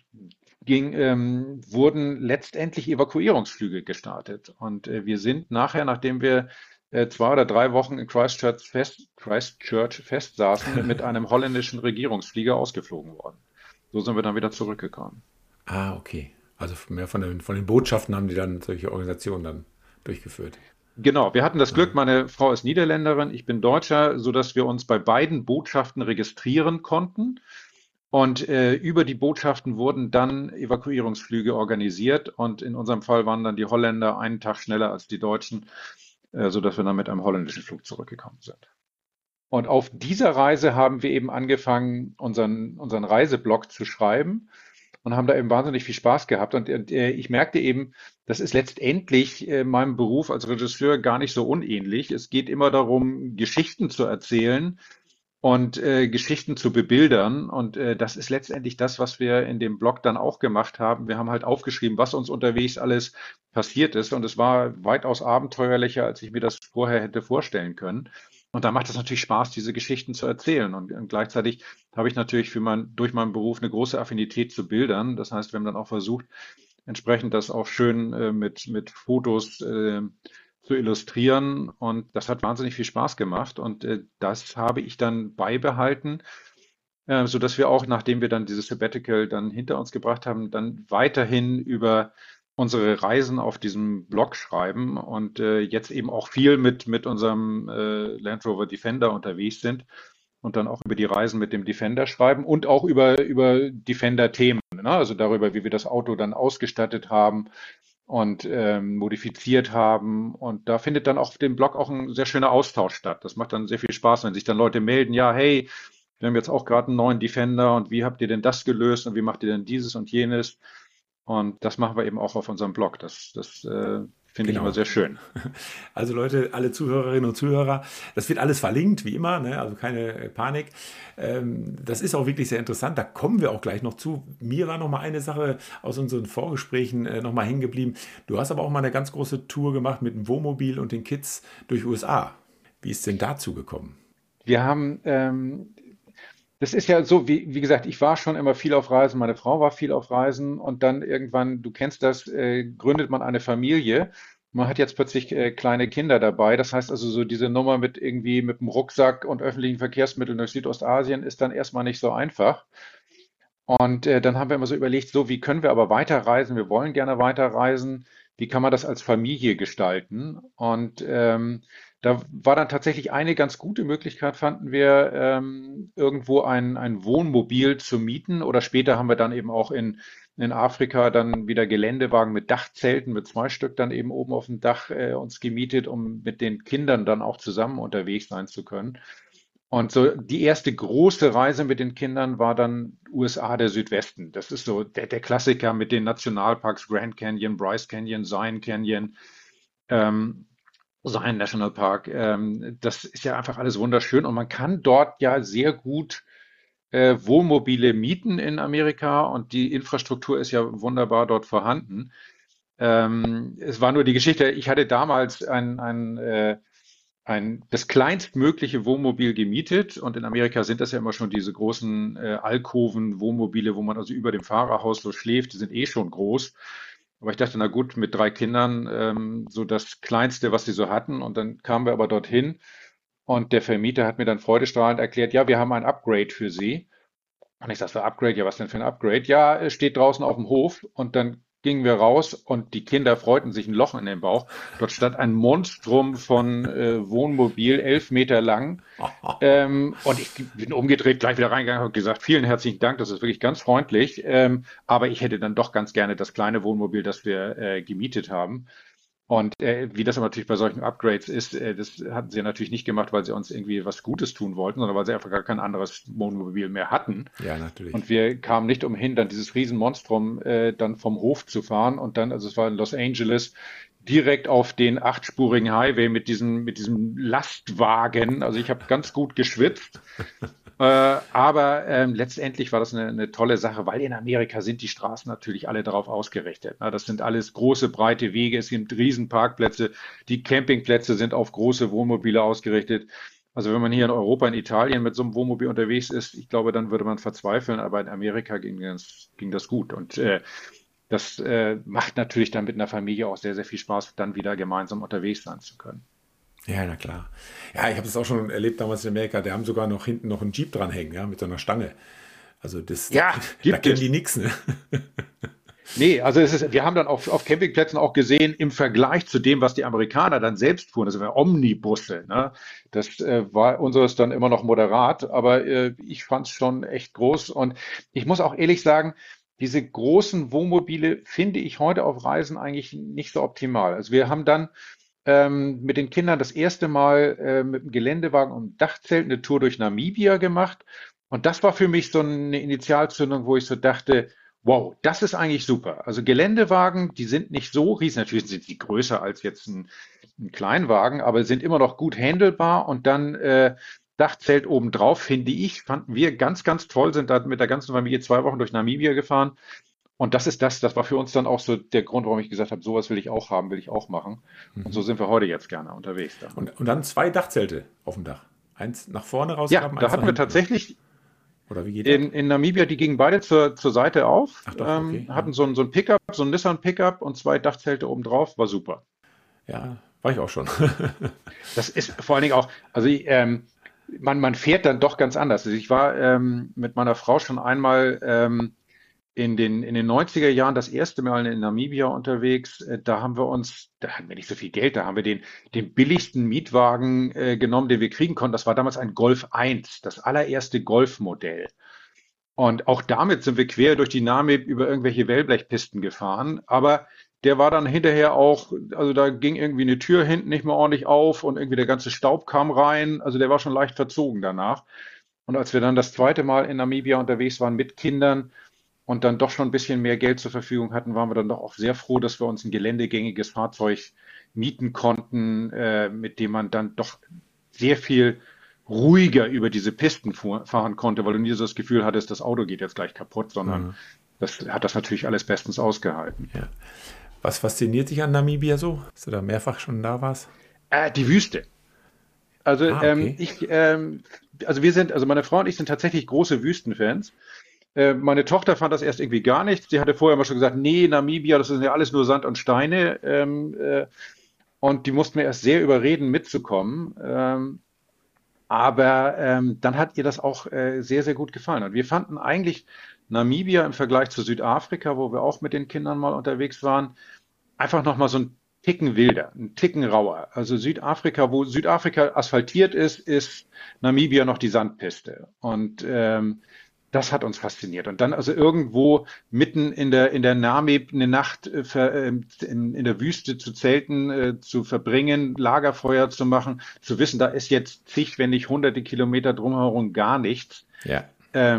wurden letztendlich Evakuierungsflüge gestartet. Und wir sind nachher, nachdem wir 2 oder 3 Wochen in Christchurch festsaßen, mit einem holländischen Regierungsflieger ausgeflogen worden. So sind wir dann wieder zurückgekommen. Ah, okay. Also mehr von den Botschaften haben die dann solche Organisationen dann durchgeführt. Genau, wir hatten das Glück, Ah, meine Frau ist Niederländerin, ich bin Deutscher, so dass wir uns bei beiden Botschaften registrieren konnten. Und über die Botschaften wurden dann Evakuierungsflüge organisiert. Und in unserem Fall waren dann die Holländer einen Tag schneller als die Deutschen, sodass wir dann mit einem holländischen Flug zurückgekommen sind. Und auf dieser Reise haben wir eben angefangen, unseren Reiseblog zu schreiben und haben da eben wahnsinnig viel Spaß gehabt. Und ich merkte eben, das ist letztendlich meinem Beruf als Regisseur gar nicht so unähnlich. Es geht immer darum, Geschichten zu erzählen und Geschichten zu bebildern. Und das ist letztendlich das, was wir in dem Blog dann auch gemacht haben. Wir haben halt aufgeschrieben, was uns unterwegs alles passiert ist. Und es war weitaus abenteuerlicher, als ich mir das vorher hätte vorstellen können. Und da macht es natürlich Spaß, diese Geschichten zu erzählen. Und gleichzeitig habe ich natürlich durch meinen Beruf eine große Affinität zu Bildern. Das heißt, wir haben dann auch versucht, entsprechend das auch schön mit Fotos zu illustrieren. Und das hat wahnsinnig viel Spaß gemacht. Und das habe ich dann beibehalten sodass wir auch, nachdem wir dann dieses Sabbatical dann hinter uns gebracht haben, dann weiterhin über unsere Reisen auf diesem Blog schreiben und jetzt eben auch viel mit unserem Land Rover Defender unterwegs sind und dann auch über die Reisen mit dem Defender schreiben und auch über Defender-Themen, ne? Also darüber, wie wir das Auto dann ausgestattet haben und modifiziert haben. Und da findet dann auf dem Blog auch ein sehr schöner Austausch statt. Das macht dann sehr viel Spaß, wenn sich dann Leute melden, ja, hey, wir haben jetzt auch gerade einen neuen Defender und wie habt ihr denn das gelöst und wie macht ihr denn dieses und jenes? Und das machen wir eben auch auf unserem Blog. Das finde ich immer Genau. sehr schön. Also Leute, alle Zuhörerinnen und Zuhörer, das wird alles verlinkt, wie immer, ne? Also keine Panik. Das ist auch wirklich sehr interessant, da kommen wir auch gleich noch zu. Mir war noch mal eine Sache aus unseren Vorgesprächen noch mal hängen geblieben. Du hast aber auch mal eine ganz große Tour gemacht mit dem Wohnmobil und den Kids durch USA. Wie ist denn dazu gekommen? Wir haben, das ist ja so, wie gesagt, ich war schon immer viel auf Reisen, meine Frau war viel auf Reisen und dann irgendwann, du kennst das, gründet man eine Familie. Man hat jetzt plötzlich kleine Kinder dabei. Das heißt also, so diese Nummer mit irgendwie mit dem Rucksack und öffentlichen Verkehrsmitteln durch Südostasien ist dann erstmal nicht so einfach. Und dann haben wir immer so überlegt, so, wie können wir aber weiterreisen? Wir wollen gerne weiterreisen. Wie kann man das als Familie gestalten? Und da war dann tatsächlich eine ganz gute Möglichkeit, fanden wir, irgendwo ein Wohnmobil zu mieten. Oder später haben wir dann eben auch in Afrika dann wieder Geländewagen mit Dachzelten, mit zwei Stück dann eben oben auf dem Dach uns gemietet, um mit den Kindern dann auch zusammen unterwegs sein zu können. Und so die erste große Reise mit den Kindern war dann USA der Südwesten. Das ist so der Klassiker mit den Nationalparks Grand Canyon, Bryce Canyon, Zion Canyon, ähm, Zion National Park. Das ist ja einfach alles wunderschön und man kann dort ja sehr gut Wohnmobile mieten in Amerika und die Infrastruktur ist ja wunderbar dort vorhanden. Es war nur die Geschichte, ich hatte damals das kleinstmögliche Wohnmobil gemietet und in Amerika sind das ja immer schon diese großen Alkoven, Wohnmobile, wo man also über dem Fahrerhaus so schläft, die sind eh schon groß. Aber ich dachte, na gut, mit drei Kindern so das Kleinste, was sie so hatten. Und dann kamen wir aber dorthin und der Vermieter hat mir dann freudestrahlend erklärt, ja, wir haben ein Upgrade für Sie. Und ich sag, für Upgrade, ja, was denn für ein Upgrade? Ja, es steht draußen auf dem Hof und dann gingen wir raus und die Kinder freuten sich ein Loch in den Bauch. Dort stand ein Monstrum von Wohnmobil, 11 Meter lang. Und ich bin umgedreht, gleich wieder reingegangen und gesagt, vielen herzlichen Dank, das ist wirklich ganz freundlich. Aber ich hätte dann doch ganz gerne das kleine Wohnmobil, das wir gemietet haben. Und wie das aber natürlich bei solchen Upgrades ist, das hatten sie natürlich nicht gemacht, weil sie uns irgendwie was Gutes tun wollten, sondern weil sie einfach gar kein anderes Wohnmobil mehr hatten. Ja, natürlich. Und wir kamen nicht umhin, dann dieses Riesenmonstrum dann vom Hof zu fahren und dann, also es war in Los Angeles, direkt auf den achtspurigen Highway mit diesem Lastwagen. Also ich habe ganz gut geschwitzt. Aber letztendlich war das eine tolle Sache, weil in Amerika sind die Straßen natürlich alle darauf ausgerichtet. Ne? Das sind alles große, breite Wege, es gibt Riesenparkplätze, die Campingplätze sind auf große Wohnmobile ausgerichtet. Also wenn man hier in Europa, in Italien mit so einem Wohnmobil unterwegs ist, ich glaube, dann würde man verzweifeln, aber in Amerika ging das gut. Und das macht natürlich dann mit einer Familie auch sehr, sehr viel Spaß, dann wieder gemeinsam unterwegs sein zu können. Ja, na klar. Ja, ich habe das auch schon erlebt damals in Amerika. Die haben sogar noch hinten noch einen Jeep dranhängen, ja, mit so einer Stange. Also Ja, da gibt kennen die es. nichts, ne? Nee, also wir haben dann auf Campingplätzen auch gesehen, im Vergleich zu dem, was die Amerikaner dann selbst fuhren, also Omnibusse, ne? Das war unseres dann immer noch moderat, aber ich fand es schon echt groß. Und ich muss auch ehrlich sagen, diese großen Wohnmobile finde ich heute auf Reisen eigentlich nicht so optimal. Also wir haben dann mit den Kindern das erste Mal mit dem Geländewagen und Dachzelt eine Tour durch Namibia gemacht. Und das war für mich so eine Initialzündung, wo ich so dachte, wow, das ist eigentlich super. Also Geländewagen, die sind nicht so riesig, natürlich sind sie größer als jetzt ein Kleinwagen, aber sind immer noch gut handelbar und dann Dachzelt obendrauf, finde ich, fanden wir ganz, ganz toll, sind da mit der ganzen Familie 2 Wochen durch Namibia gefahren. Und das war für uns dann auch so der Grund, warum ich gesagt habe, sowas will ich auch haben, will ich auch machen. Und so sind wir heute jetzt gerne unterwegs damit. Und dann zwei Dachzelte auf dem Dach. Eins nach vorne Ja, rausgraben, da eins nach hatten wir hinten, ne? tatsächlich Oder wie geht das? in Namibia, die gingen beide zur Seite auf, Ach doch, okay. Ja, hatten so ein Pickup, so ein Nissan Pickup und zwei Dachzelte oben drauf, war super. ja, war ich auch schon. Das ist vor allen Dingen auch, also man fährt dann doch ganz anders. Also ich war mit meiner Frau schon einmal in den 90er Jahren das erste Mal in Namibia unterwegs. Da haben wir uns, da hatten wir nicht so viel Geld, da haben wir den billigsten Mietwagen genommen, den wir kriegen konnten. Das war damals ein Golf 1, das allererste Golfmodell. Und auch damit sind wir quer durch die Namib über irgendwelche Wellblechpisten gefahren. Aber der war dann hinterher auch, also da ging irgendwie eine Tür hinten nicht mehr ordentlich auf und irgendwie der ganze Staub kam rein. Also der war schon leicht verzogen danach. Und als wir dann das zweite Mal in Namibia unterwegs waren mit Kindern und dann doch schon ein bisschen mehr Geld zur Verfügung hatten, waren wir dann doch auch sehr froh, dass wir uns ein geländegängiges Fahrzeug mieten konnten, mit dem man dann doch sehr viel ruhiger über diese Pisten fahren konnte, weil du nie so das Gefühl hattest, das Auto geht jetzt gleich kaputt, sondern Mhm. das hat das natürlich alles bestens ausgehalten. Ja. Was fasziniert dich an Namibia so? Dass du da mehrfach schon da warst? Die Wüste. Also Ah, okay. also meine Frau und ich sind tatsächlich große Wüstenfans. Meine Tochter fand das erst irgendwie gar nichts. Sie hatte vorher mal schon gesagt, nee, Namibia, das ist ja alles nur Sand und Steine. Und die mussten wir erst sehr überreden, mitzukommen. Aber dann hat ihr das auch sehr, sehr gut gefallen. Und wir fanden eigentlich Namibia im Vergleich zu Südafrika, wo wir auch mit den Kindern mal unterwegs waren, einfach noch mal so ein Ticken wilder, ein Ticken rauer. Also Südafrika, wo Südafrika asphaltiert ist, ist Namibia noch die Sandpiste. Und das hat uns fasziniert. Und dann also irgendwo mitten in der Namib eine Nacht in der Wüste zu zelten, zu verbringen, Lagerfeuer zu machen, zu wissen, da ist jetzt zig, wenn nicht hunderte Kilometer drumherum gar nichts. Ja.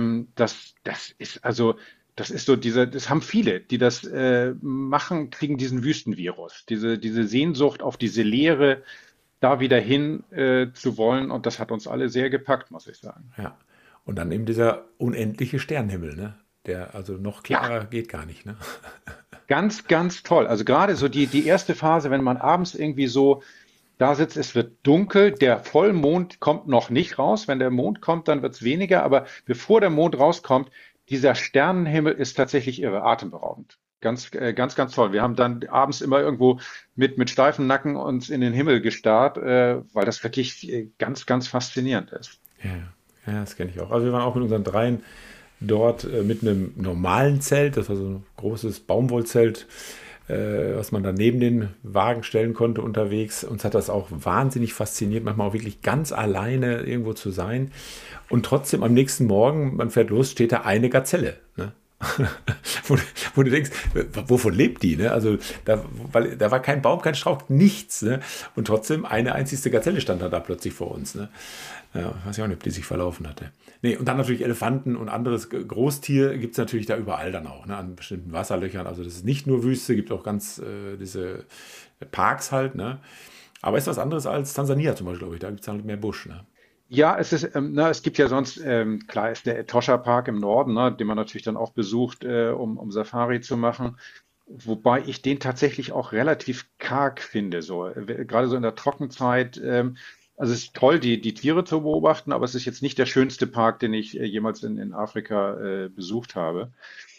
Das ist also, das ist so das haben viele, die das machen, kriegen diesen Wüstenvirus, diese Sehnsucht auf diese Leere, da wieder hin zu wollen. Und das hat uns alle sehr gepackt, muss ich sagen. Ja. Und dann eben dieser unendliche Sternenhimmel, ne? Der, also noch Ja, klarer geht gar nicht, ne? ganz, ganz toll. Also gerade so die erste Phase, wenn man abends irgendwie so da sitzt, es wird dunkel, der Vollmond kommt noch nicht raus. Wenn der Mond kommt, dann wird es weniger. Aber bevor der Mond rauskommt, dieser Sternenhimmel ist tatsächlich irre, atemberaubend. Ganz, ganz toll. Wir haben dann abends immer irgendwo mit steifem Nacken uns in den Himmel gestarrt, weil das wirklich ganz, ganz faszinierend ist. Ja, ja, das kenne ich auch. Also wir waren auch mit unseren Dreien dort mit einem normalen Zelt, das war so ein großes Baumwollzelt, was man dann neben den Wagen stellen konnte unterwegs. Uns hat das auch wahnsinnig fasziniert, manchmal auch wirklich ganz alleine irgendwo zu sein. Und trotzdem am nächsten Morgen, man fährt los, steht da eine Gazelle. Ne? wo, wo du denkst, wovon lebt die? Ne? Also weil da war kein Baum, kein Strauch, nichts. Ne? Und trotzdem eine einzigste Gazelle stand da plötzlich vor uns. Ne? Ja, weiß ich auch nicht, ob die sich verlaufen hatte. Nee, und dann natürlich Elefanten und anderes Großtier gibt es natürlich da überall dann auch, ne, an bestimmten Wasserlöchern. Also das ist nicht nur Wüste, gibt auch ganz diese Parks halt, ne? Aber ist was anderes als Tansania zum Beispiel, glaube ich. Da gibt es halt mehr Busch, ne? Ja, es gibt ja sonst, klar ist der Etosha Park im Norden, ne, den man natürlich dann auch besucht, um Safari zu machen. Wobei ich den tatsächlich auch relativ karg finde, so, gerade so in der Trockenzeit. Also es ist toll, die Tiere zu beobachten, aber es ist jetzt nicht der schönste Park, den ich jemals in Afrika besucht habe.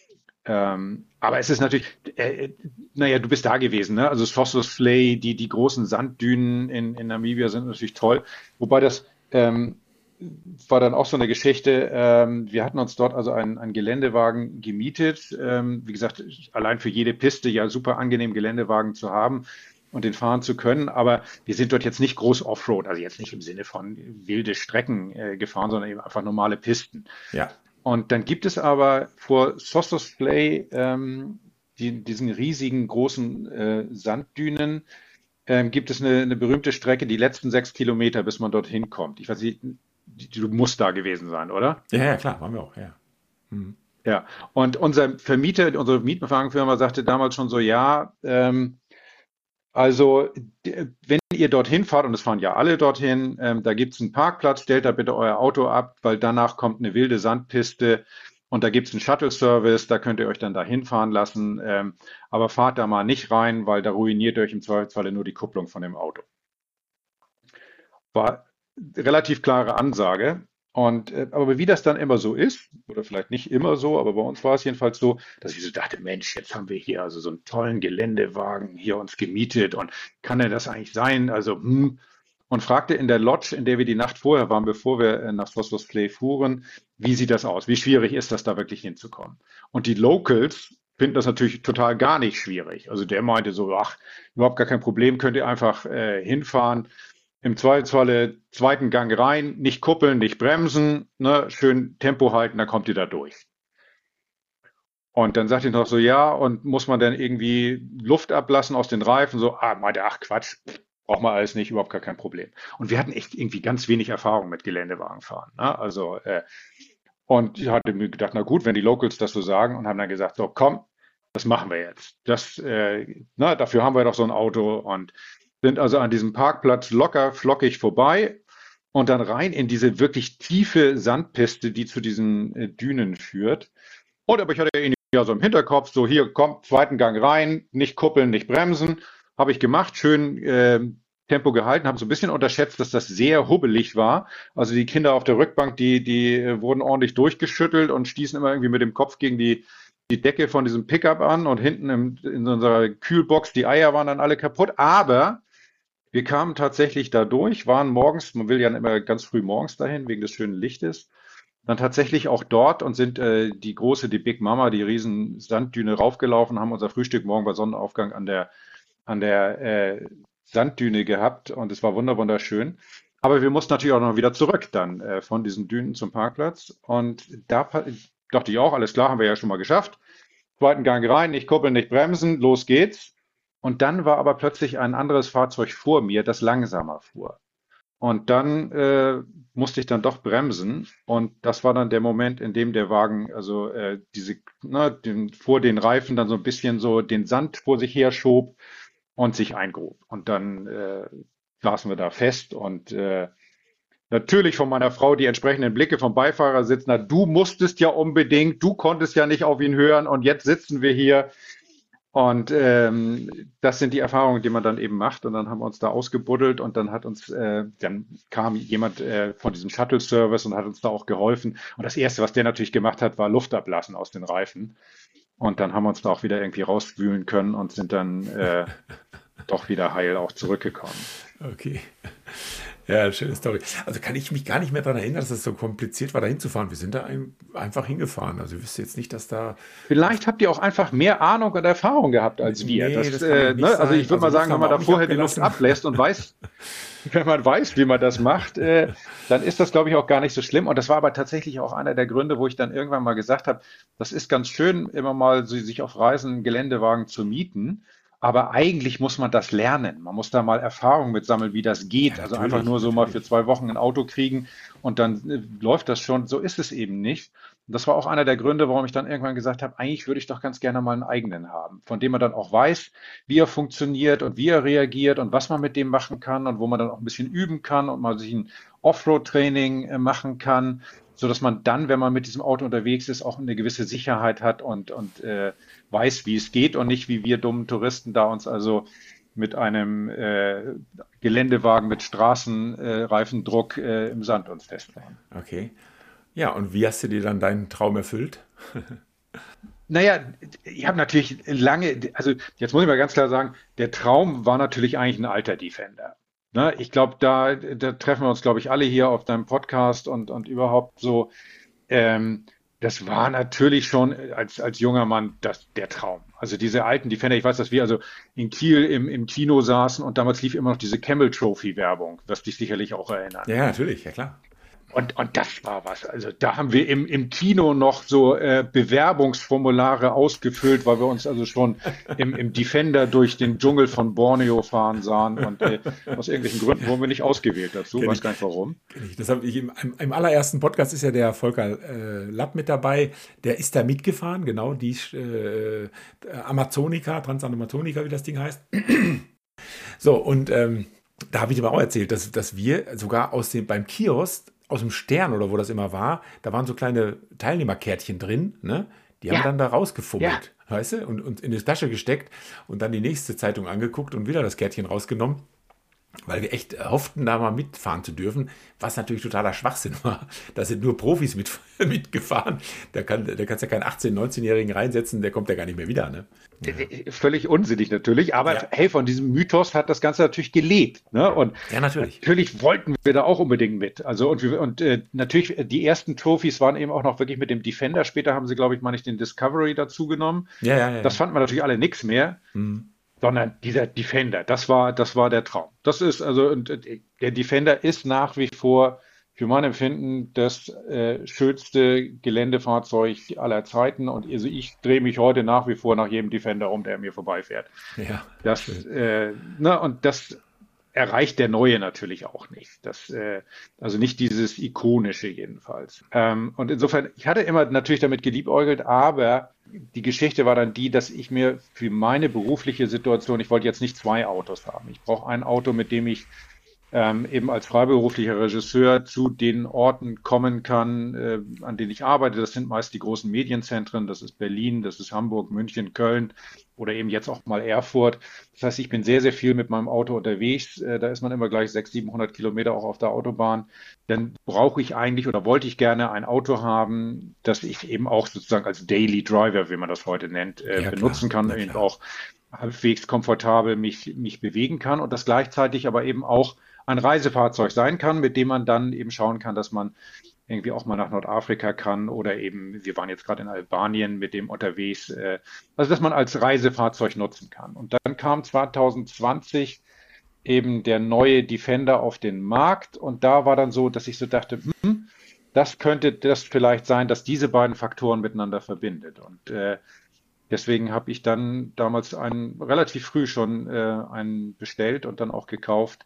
Aber es ist natürlich, naja, du bist da gewesen, ne? Also Sossusvlei, die großen Sanddünen in Namibia sind natürlich toll. Wobei das war dann auch so eine Geschichte. Wir hatten uns dort also einen Geländewagen gemietet. Wie gesagt, allein für jede Piste ja super angenehm, Geländewagen zu haben und den fahren zu können. Aber wir sind dort jetzt nicht groß Offroad, also jetzt nicht im Sinne von wilde Strecken gefahren, sondern eben einfach normale Pisten. Ja. Und dann gibt es aber vor Sossusvlei diesen riesigen großen Sanddünen, gibt es eine berühmte Strecke, die letzten 6 Kilometer, bis man dorthin kommt. Ich weiß nicht, du musst da gewesen sein, oder? Ja, ja, klar, waren wir auch, ja. Mhm. Ja. Und unser Vermieter, unsere Mietwagenfirma sagte damals schon so, ja, also wenn ihr dorthin fahrt, und es fahren ja alle dorthin, da gibt es einen Parkplatz, stellt da bitte euer Auto ab, weil danach kommt eine wilde Sandpiste und da gibt es einen Shuttle-Service, da könnt ihr euch dann da hinfahren lassen. Aber fahrt da mal nicht rein, weil da ruiniert ihr euch im Zweifelsfalle nur die Kupplung von dem Auto. War relativ klare Ansage. Und aber wie das dann immer so ist, oder vielleicht nicht immer so, aber bei uns war es jedenfalls so, dass ich so dachte, Mensch, jetzt haben wir hier also so einen tollen Geländewagen hier uns gemietet und kann denn das eigentlich sein? Also, und fragte in der Lodge, in der wir die Nacht vorher waren, bevor wir nach Sossusvlei fuhren, wie sieht das aus? Wie schwierig ist das, da wirklich hinzukommen? Und die Locals finden das natürlich total gar nicht schwierig. Also der meinte so, ach, überhaupt gar kein Problem, könnt ihr einfach hinfahren. Im Zweifelsfalle zweiten Gang rein, nicht kuppeln, nicht bremsen, ne, schön Tempo halten, dann kommt ihr da durch. Und dann sagte ich noch so, ja, und muss man dann irgendwie Luft ablassen aus den Reifen? So, meinte, ach Quatsch, braucht man alles nicht, überhaupt gar kein Problem. Und wir hatten echt irgendwie ganz wenig Erfahrung mit Geländewagenfahren. Ne? Also, und ich hatte mir gedacht, na gut, wenn die Locals das so sagen und haben dann gesagt, so komm, das machen wir jetzt. Dafür haben wir doch so ein Auto und sind also an diesem Parkplatz locker flockig vorbei und dann rein in diese wirklich tiefe Sandpiste, die zu diesen Dünen führt. Und aber ich hatte ihn ja so im Hinterkopf, so hier, komm, zweiten Gang rein, nicht kuppeln, nicht bremsen. Habe ich gemacht, schön Tempo gehalten, habe so ein bisschen unterschätzt, dass das sehr hubbelig war. Also die Kinder auf der Rückbank, die wurden ordentlich durchgeschüttelt und stießen immer irgendwie mit dem Kopf gegen die Decke von diesem Pickup an und hinten in unserer Kühlbox, die Eier waren dann alle kaputt. Aber wir kamen tatsächlich da durch, waren morgens, man will ja immer ganz früh morgens dahin, wegen des schönen Lichtes, dann tatsächlich auch dort und sind die Big Mama, die riesen Sanddüne raufgelaufen, haben unser Frühstück morgen bei Sonnenaufgang an der Sanddüne gehabt und es war wunderschön. Aber wir mussten natürlich auch noch wieder zurück dann von diesen Dünen zum Parkplatz und dachte ich auch, alles klar, haben wir ja schon mal geschafft. Zweiten Gang rein, nicht kuppeln, nicht bremsen, los geht's. Und dann war aber plötzlich ein anderes Fahrzeug vor mir, das langsamer fuhr. Und dann musste ich dann doch bremsen. Und das war dann der Moment, in dem der Wagen, also vor den Reifen dann so ein bisschen so den Sand vor sich her schob und sich eingrub. Und dann saßen wir da fest und natürlich von meiner Frau die entsprechenden Blicke vom Beifahrersitz. Na, du musstest ja unbedingt, du konntest ja nicht auf ihn hören und jetzt sitzen wir hier. Und das sind die Erfahrungen, die man dann eben macht. Und dann haben wir uns da ausgebuddelt und dann kam jemand von diesem Shuttle-Service und hat uns da auch geholfen. Und das Erste, was der natürlich gemacht hat, war Luft ablassen aus den Reifen. Und dann haben wir uns da auch wieder irgendwie rauswühlen können und sind dann doch wieder heil auch zurückgekommen. Okay. Ja, schöne Story. Also kann ich mich gar nicht mehr daran erinnern, dass es so kompliziert war, da hinzufahren. Wir sind da einfach hingefahren. Also ich wüsste jetzt nicht, dass da... Vielleicht habt ihr auch einfach mehr Ahnung und Erfahrung gehabt als wir. Nee, das kann nicht sein. Also ich würde mal sagen, wenn man da vorher die Luft abgelassen. ablässt und wenn man weiß, wie man das macht, dann ist das, glaube ich, auch gar nicht so schlimm. Und das war aber tatsächlich auch einer der Gründe, wo ich dann irgendwann mal gesagt habe, das ist ganz schön, immer mal so, sich auf Reisen einen Geländewagen zu mieten. Aber eigentlich muss man das lernen. Man muss da mal Erfahrung mit sammeln, wie das geht. Ja, Also einfach nur so mal für 2 Wochen ein Auto kriegen und dann läuft das schon. So ist es eben nicht. Und das war auch einer der Gründe, warum ich dann irgendwann gesagt habe, eigentlich würde ich doch ganz gerne mal einen eigenen haben, von dem man dann auch weiß, wie er funktioniert und wie er reagiert und was man mit dem machen kann und wo man dann auch ein bisschen üben kann und mal sich ein Offroad-Training machen kann, so dass man dann, wenn man mit diesem Auto unterwegs ist, auch eine gewisse Sicherheit hat und weiß, wie es geht und nicht wie wir dummen Touristen da uns also mit einem Geländewagen mit Straßenreifendruck im Sand uns festfahren. Okay. Ja, und wie hast du dir dann deinen Traum erfüllt? Naja, ich habe natürlich also jetzt muss ich mal ganz klar sagen, der Traum war natürlich eigentlich ein alter Defender. Ne? Ich glaube, da treffen wir uns, glaube ich, alle hier auf deinem Podcast und überhaupt so. Das war natürlich schon als junger Mann der Traum. Also diese alten Defender, ich weiß, dass wir also in Kiel im Kino saßen und damals lief immer noch diese Camel Trophy Werbung, wirst dich sicherlich auch erinnern. Ja, natürlich, ja klar. Und das war was. Also da haben wir im Kino noch so Bewerbungsformulare ausgefüllt, weil wir uns also schon im Defender durch den Dschungel von Borneo fahren sahen und aus irgendwelchen Gründen wurden wir nicht ausgewählt dazu, weiß gar nicht warum. Das habe ich im allerersten Podcast ist ja der Volker Lapp mit dabei, der ist da mitgefahren, genau, die Amazonica, Transamazonica, wie das Ding heißt. So, und da habe ich dir auch erzählt, dass wir sogar beim Kiosk aus dem Stern oder wo das immer war, da waren so kleine Teilnehmerkärtchen drin, ne? Die haben dann da rausgefummelt, weißt du, und in die Tasche gesteckt und dann die nächste Zeitung angeguckt und wieder das Kärtchen rausgenommen. weil wir echt hofften, da mal mitfahren zu dürfen, was natürlich totaler Schwachsinn war. Da sind nur Profis mitgefahren. Da kannst du ja keinen 18-, 19-Jährigen reinsetzen, der kommt ja gar nicht mehr wieder. Ne? Völlig unsinnig natürlich, aber hey, von diesem Mythos hat das Ganze natürlich gelebt. Ne? Und ja, natürlich. Natürlich wollten wir da auch unbedingt mit. Also natürlich, die ersten Trophys waren eben auch noch wirklich mit dem Defender. Später haben sie, glaube ich, den Discovery dazu genommen. Ja. Das fanden wir natürlich alle nichts mehr. Sondern dieser Defender, das war der Traum. Das ist und der Defender ist nach wie vor für mein Empfinden das schönste Geländefahrzeug aller Zeiten. Und also ich drehe mich heute nach wie vor nach jedem Defender um, der an mir vorbeifährt. Ja. Und das erreicht der Neue natürlich auch nicht. Also nicht dieses ikonische jedenfalls. Und insofern, ich hatte immer natürlich damit geliebäugelt, aber die Geschichte war dann die, dass ich mir für meine berufliche Situation, ich wollte jetzt nicht 2 Autos haben. Ich brauche ein Auto, mit dem ich eben als freiberuflicher Regisseur zu den Orten kommen kann, an denen ich arbeite. Das sind meist die großen Medienzentren. Das ist Berlin, das ist Hamburg, München, Köln oder eben jetzt auch mal Erfurt. Das heißt, ich bin sehr, sehr viel mit meinem Auto unterwegs. Da ist man immer gleich 600, 700 Kilometer auch auf der Autobahn. Dann brauche ich eigentlich oder wollte ich gerne ein Auto haben, das ich eben auch sozusagen als Daily Driver, wie man das heute nennt, benutzen kann, eben auch halbwegs komfortabel mich bewegen kann und das gleichzeitig aber eben auch ein Reisefahrzeug sein kann, mit dem man dann eben schauen kann, dass man irgendwie auch mal nach Nordafrika kann oder eben, wir waren jetzt gerade in Albanien mit dem unterwegs, also dass man als Reisefahrzeug nutzen kann. Und dann kam 2020 eben der neue Defender auf den Markt und da war dann so, dass ich so dachte, das könnte das vielleicht sein, dass diese beiden Faktoren miteinander verbindet. Und deswegen habe ich dann damals relativ früh schon einen bestellt und dann auch gekauft,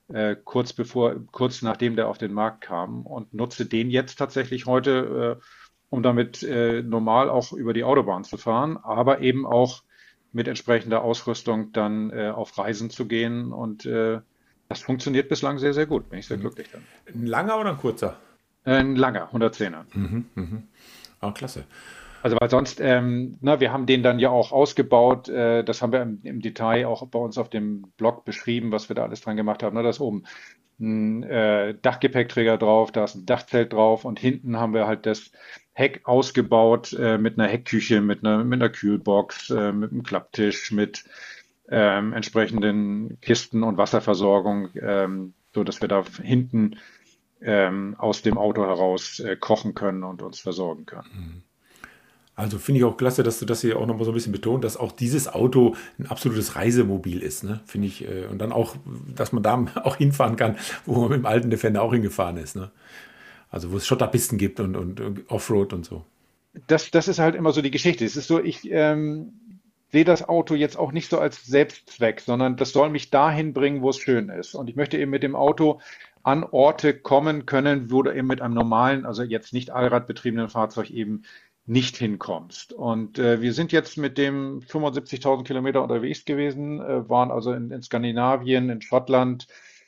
kurz nachdem der auf den Markt kam und nutze den jetzt tatsächlich heute, um damit normal auch über die Autobahn zu fahren, aber eben auch mit entsprechender Ausrüstung dann auf Reisen zu gehen und das funktioniert bislang sehr, sehr gut. Bin ich sehr glücklich dann. Ein langer oder ein kurzer? Ein langer, 110er. Klasse. Also weil sonst, wir haben den dann ja auch ausgebaut, das haben wir im Detail auch bei uns auf dem Blog beschrieben, was wir da alles dran gemacht haben. Da ist oben ein Dachgepäckträger drauf, da ist ein Dachzelt drauf und hinten haben wir halt das Heck ausgebaut mit einer Heckküche, mit einer Kühlbox, mit einem Klapptisch, mit entsprechenden Kisten und Wasserversorgung, so dass wir da hinten aus dem Auto heraus kochen können und uns versorgen können. Also finde ich auch klasse, dass du das hier auch nochmal so ein bisschen betont, dass auch dieses Auto ein absolutes Reisemobil ist, ne? Finde ich. Und dann auch, dass man da auch hinfahren kann, wo man mit dem alten Defender auch hingefahren ist, ne? Also wo es Schotterpisten gibt und Offroad und so. Das ist halt immer so die Geschichte. Es ist so, ich sehe das Auto jetzt auch nicht so als Selbstzweck, sondern das soll mich dahin bringen, wo es schön ist. Und ich möchte eben mit dem Auto an Orte kommen können, wo du eben mit einem normalen, also jetzt nicht allradbetriebenen Fahrzeug eben nicht hinkommst. Und wir sind jetzt mit dem 75.000 Kilometer unterwegs gewesen, waren also in Skandinavien, in Schottland,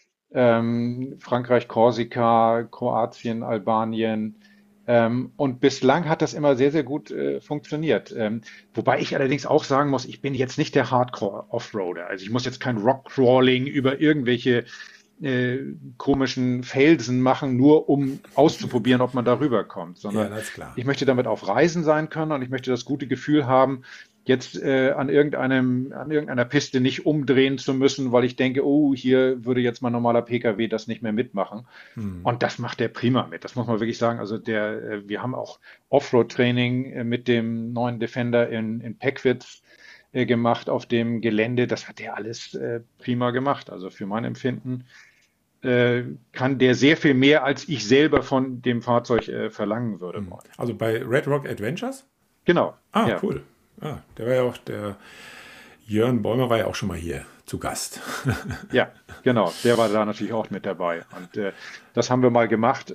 Frankreich, Korsika, Kroatien, Albanien. Und bislang hat das immer sehr, sehr gut funktioniert. Wobei ich allerdings auch sagen muss, ich bin jetzt nicht der Hardcore-Offroader. Also ich muss jetzt kein Rockcrawling über irgendwelche komischen Felsen machen, nur um auszuprobieren, ob man darüber kommt, sondern das ist klar. Ich möchte damit auf Reisen sein können und ich möchte das gute Gefühl haben, jetzt an irgendeiner Piste nicht umdrehen zu müssen, weil ich denke, oh, hier würde jetzt mein normaler PKW das nicht mehr mitmachen. Und das macht der prima mit. Das muss man wirklich sagen. Also wir haben auch Offroad-Training mit dem neuen Defender in Peckwitz gemacht auf dem Gelände. Das hat der alles prima gemacht. Also für mein Empfinden kann der sehr viel mehr, als ich selber von dem Fahrzeug verlangen würde. Also bei Red Rock Adventures? Genau. Ja. Cool. Der war ja auch, der Jörn Bäumer war ja auch schon mal hier zu Gast. Ja, genau. Der war da natürlich auch mit dabei. Und das haben wir mal gemacht.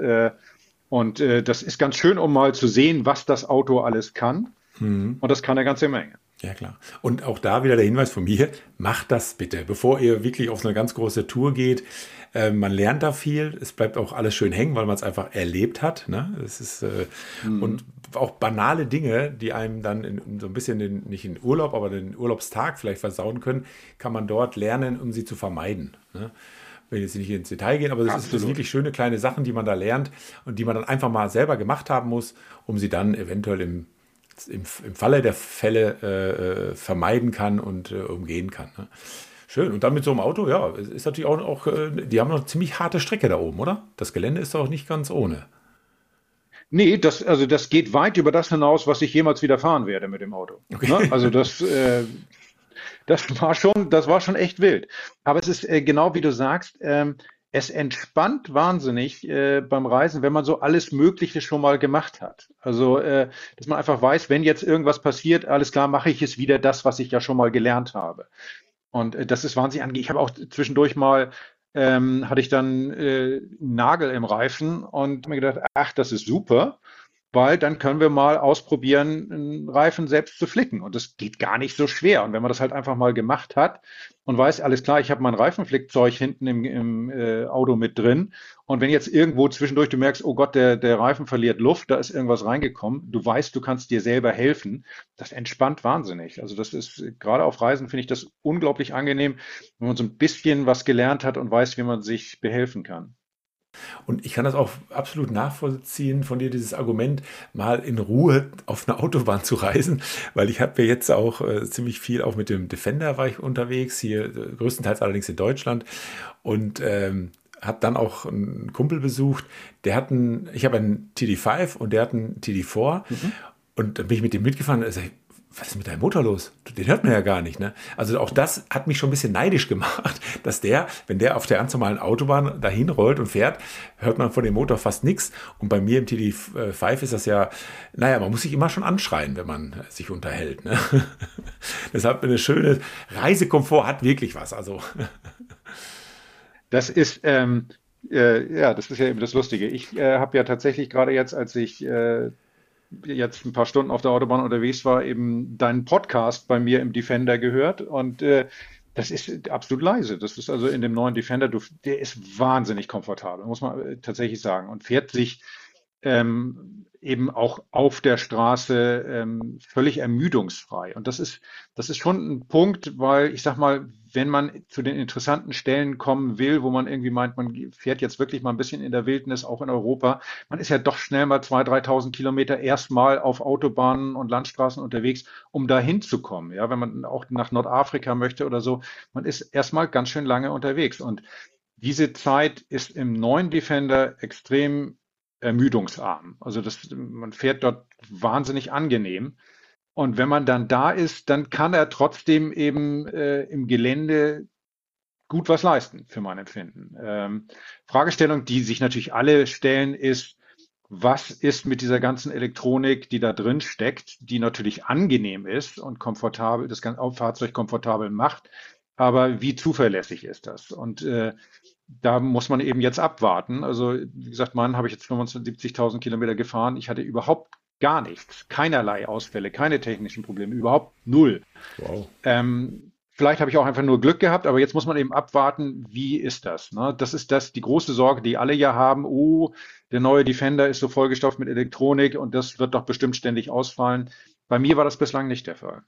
Und das ist ganz schön, um mal zu sehen, was das Auto alles kann. Und das kann eine ganze Menge. Ja, klar. Und auch da wieder der Hinweis von mir, macht das bitte, bevor ihr wirklich auf so eine ganz große Tour geht. Man lernt da viel, es bleibt auch alles schön hängen, weil man es einfach erlebt hat. Ne? Es ist, und auch banale Dinge, die einem dann so ein bisschen, nicht in Urlaub, aber den Urlaubstag vielleicht versauen können, kann man dort lernen, um sie zu vermeiden. Ne? Will jetzt nicht ins Detail gehen, aber es ist wirklich schöne kleine Sachen, die man da lernt und die man dann einfach mal selber gemacht haben muss, um sie dann eventuell im Falle der Fälle vermeiden kann und umgehen kann. Ne? Schön. Und dann mit so einem Auto, ja, ist natürlich auch die haben noch eine ziemlich harte Strecke da oben, oder? Das Gelände ist doch nicht ganz ohne. Nee, das geht weit über das hinaus, was ich jemals wieder fahren werde mit dem Auto. Ne? Okay. Also das war schon echt wild. Aber es ist genau wie du sagst, es entspannt wahnsinnig beim Reisen, wenn man so alles Mögliche schon mal gemacht hat. Also, dass man einfach weiß, wenn jetzt irgendwas passiert, alles klar, mache ich es wieder das, was ich ja schon mal gelernt habe. Und das ist wahnsinnig angenehm. Ich habe auch zwischendurch mal, hatte ich dann einen Nagel im Reifen und mir gedacht, ach, das ist super, weil dann können wir mal ausprobieren, einen Reifen selbst zu flicken. Und das geht gar nicht so schwer. Und wenn man das halt einfach mal gemacht hat und weiß, alles klar, ich habe mein Reifenflickzeug hinten im Auto mit drin. Und wenn jetzt irgendwo zwischendurch du merkst, oh Gott, der Reifen verliert Luft, da ist irgendwas reingekommen, du weißt, du kannst dir selber helfen, das entspannt wahnsinnig. Also das ist, gerade auf Reisen finde ich das unglaublich angenehm, wenn man so ein bisschen was gelernt hat und weiß, wie man sich behelfen kann. Und ich kann das auch absolut nachvollziehen von dir, dieses Argument, mal in Ruhe auf einer Autobahn zu reisen, weil ich habe ja jetzt auch ziemlich viel, auch mit dem Defender war ich unterwegs, hier größtenteils allerdings in Deutschland und habe dann auch einen Kumpel besucht, ich habe einen TD5 und der hat einen TD4 Mhm. und dann bin ich mit dem mitgefahren und sag ich, was ist mit deinem Motor los? Den hört man ja gar nicht, ne? Also auch das hat mich schon ein bisschen neidisch gemacht, dass wenn der auf der ganz normalen Autobahn dahin rollt und fährt, hört man von dem Motor fast nichts. Und bei mir im TD5 ist das ja, naja, man muss sich immer schon anschreien, wenn man sich unterhält, ne? Deshalb eine schöne Reisekomfort hat wirklich was. Also, Das ist, ja, das ist ja eben das Lustige. Ich habe ja tatsächlich gerade jetzt, als ich jetzt ein paar Stunden auf der Autobahn unterwegs war, eben deinen Podcast bei mir im Defender gehört und das ist absolut leise. Das ist also in dem neuen Defender, der ist wahnsinnig komfortabel, muss man tatsächlich sagen und fährt sich eben auch auf der Straße völlig ermüdungsfrei. Und das ist schon ein Punkt, weil ich sag mal, wenn man zu den interessanten Stellen kommen will, wo man irgendwie meint, man fährt jetzt wirklich mal ein bisschen in der Wildnis, auch in Europa, man ist ja doch schnell mal 2.000, 3.000 Kilometer erstmal auf Autobahnen und Landstraßen unterwegs, um da hinzukommen. Ja, wenn man auch nach Nordafrika möchte oder so, man ist erstmal ganz schön lange unterwegs. Und diese Zeit ist im neuen Defender extrem ermüdungsarm. Also man fährt dort wahnsinnig angenehm. Und wenn man dann da ist, dann kann er trotzdem eben im Gelände gut was leisten, für mein Empfinden. Fragestellung, die sich natürlich alle stellen, ist, was ist mit dieser ganzen Elektronik, die da drin steckt, die natürlich angenehm ist und komfortabel, das ganze Fahrzeug komfortabel macht, aber wie zuverlässig ist das? Und da muss man eben jetzt abwarten. Also, wie gesagt, meinen habe ich jetzt 75.000 Kilometer gefahren. Ich hatte überhaupt gar nichts, keinerlei Ausfälle, keine technischen Probleme, überhaupt null. wow. Vielleicht habe ich auch einfach nur Glück gehabt, aber jetzt muss man eben abwarten, wie ist das? Ne? Das ist die große Sorge, die alle ja haben. Oh, der neue Defender ist so vollgestopft mit Elektronik und das wird doch bestimmt ständig ausfallen. Bei mir war das bislang nicht der Fall.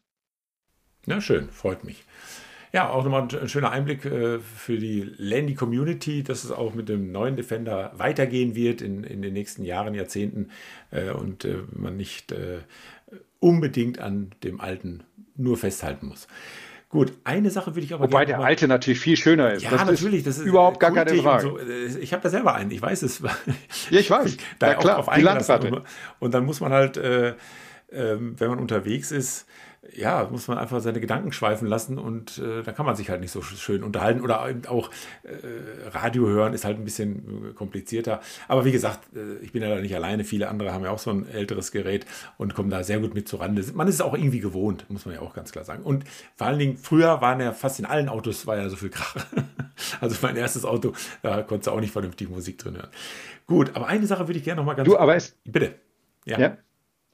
Ja, schön, freut mich. Ja, auch nochmal ein schöner Einblick für die Landy Community, dass es auch mit dem neuen Defender weitergehen wird in den nächsten Jahren, Jahrzehnten und man nicht unbedingt an dem alten nur festhalten muss. Gut, eine Sache würde ich aber Wobei gerne der nochmal. alte natürlich viel schöner ist. Ja, Das ist natürlich, das ist überhaupt gar keine kultig und Frage. so. Ich habe da selber einen, ich weiß es. Ja, ich weiß. Ja Da auch drauf klar, die eingelassen. Landratte. Und dann muss man halt, wenn man unterwegs ist, ja, muss man einfach seine Gedanken schweifen lassen und da kann man sich halt nicht so schön unterhalten oder eben auch Radio hören ist halt ein bisschen komplizierter. Aber wie gesagt, ich bin ja da nicht alleine. Viele andere haben ja auch so ein älteres Gerät und kommen da sehr gut mit zurande. Man ist es auch irgendwie gewohnt, muss man ja auch ganz klar sagen. Und vor allen Dingen, früher waren ja fast in allen Autos war ja so viel Krach. Also mein erstes Auto, da konntest du auch nicht vernünftig Musik drin hören. Gut, aber eine Sache würde ich gerne noch mal ganz. Du, Bitte. Ja. ja,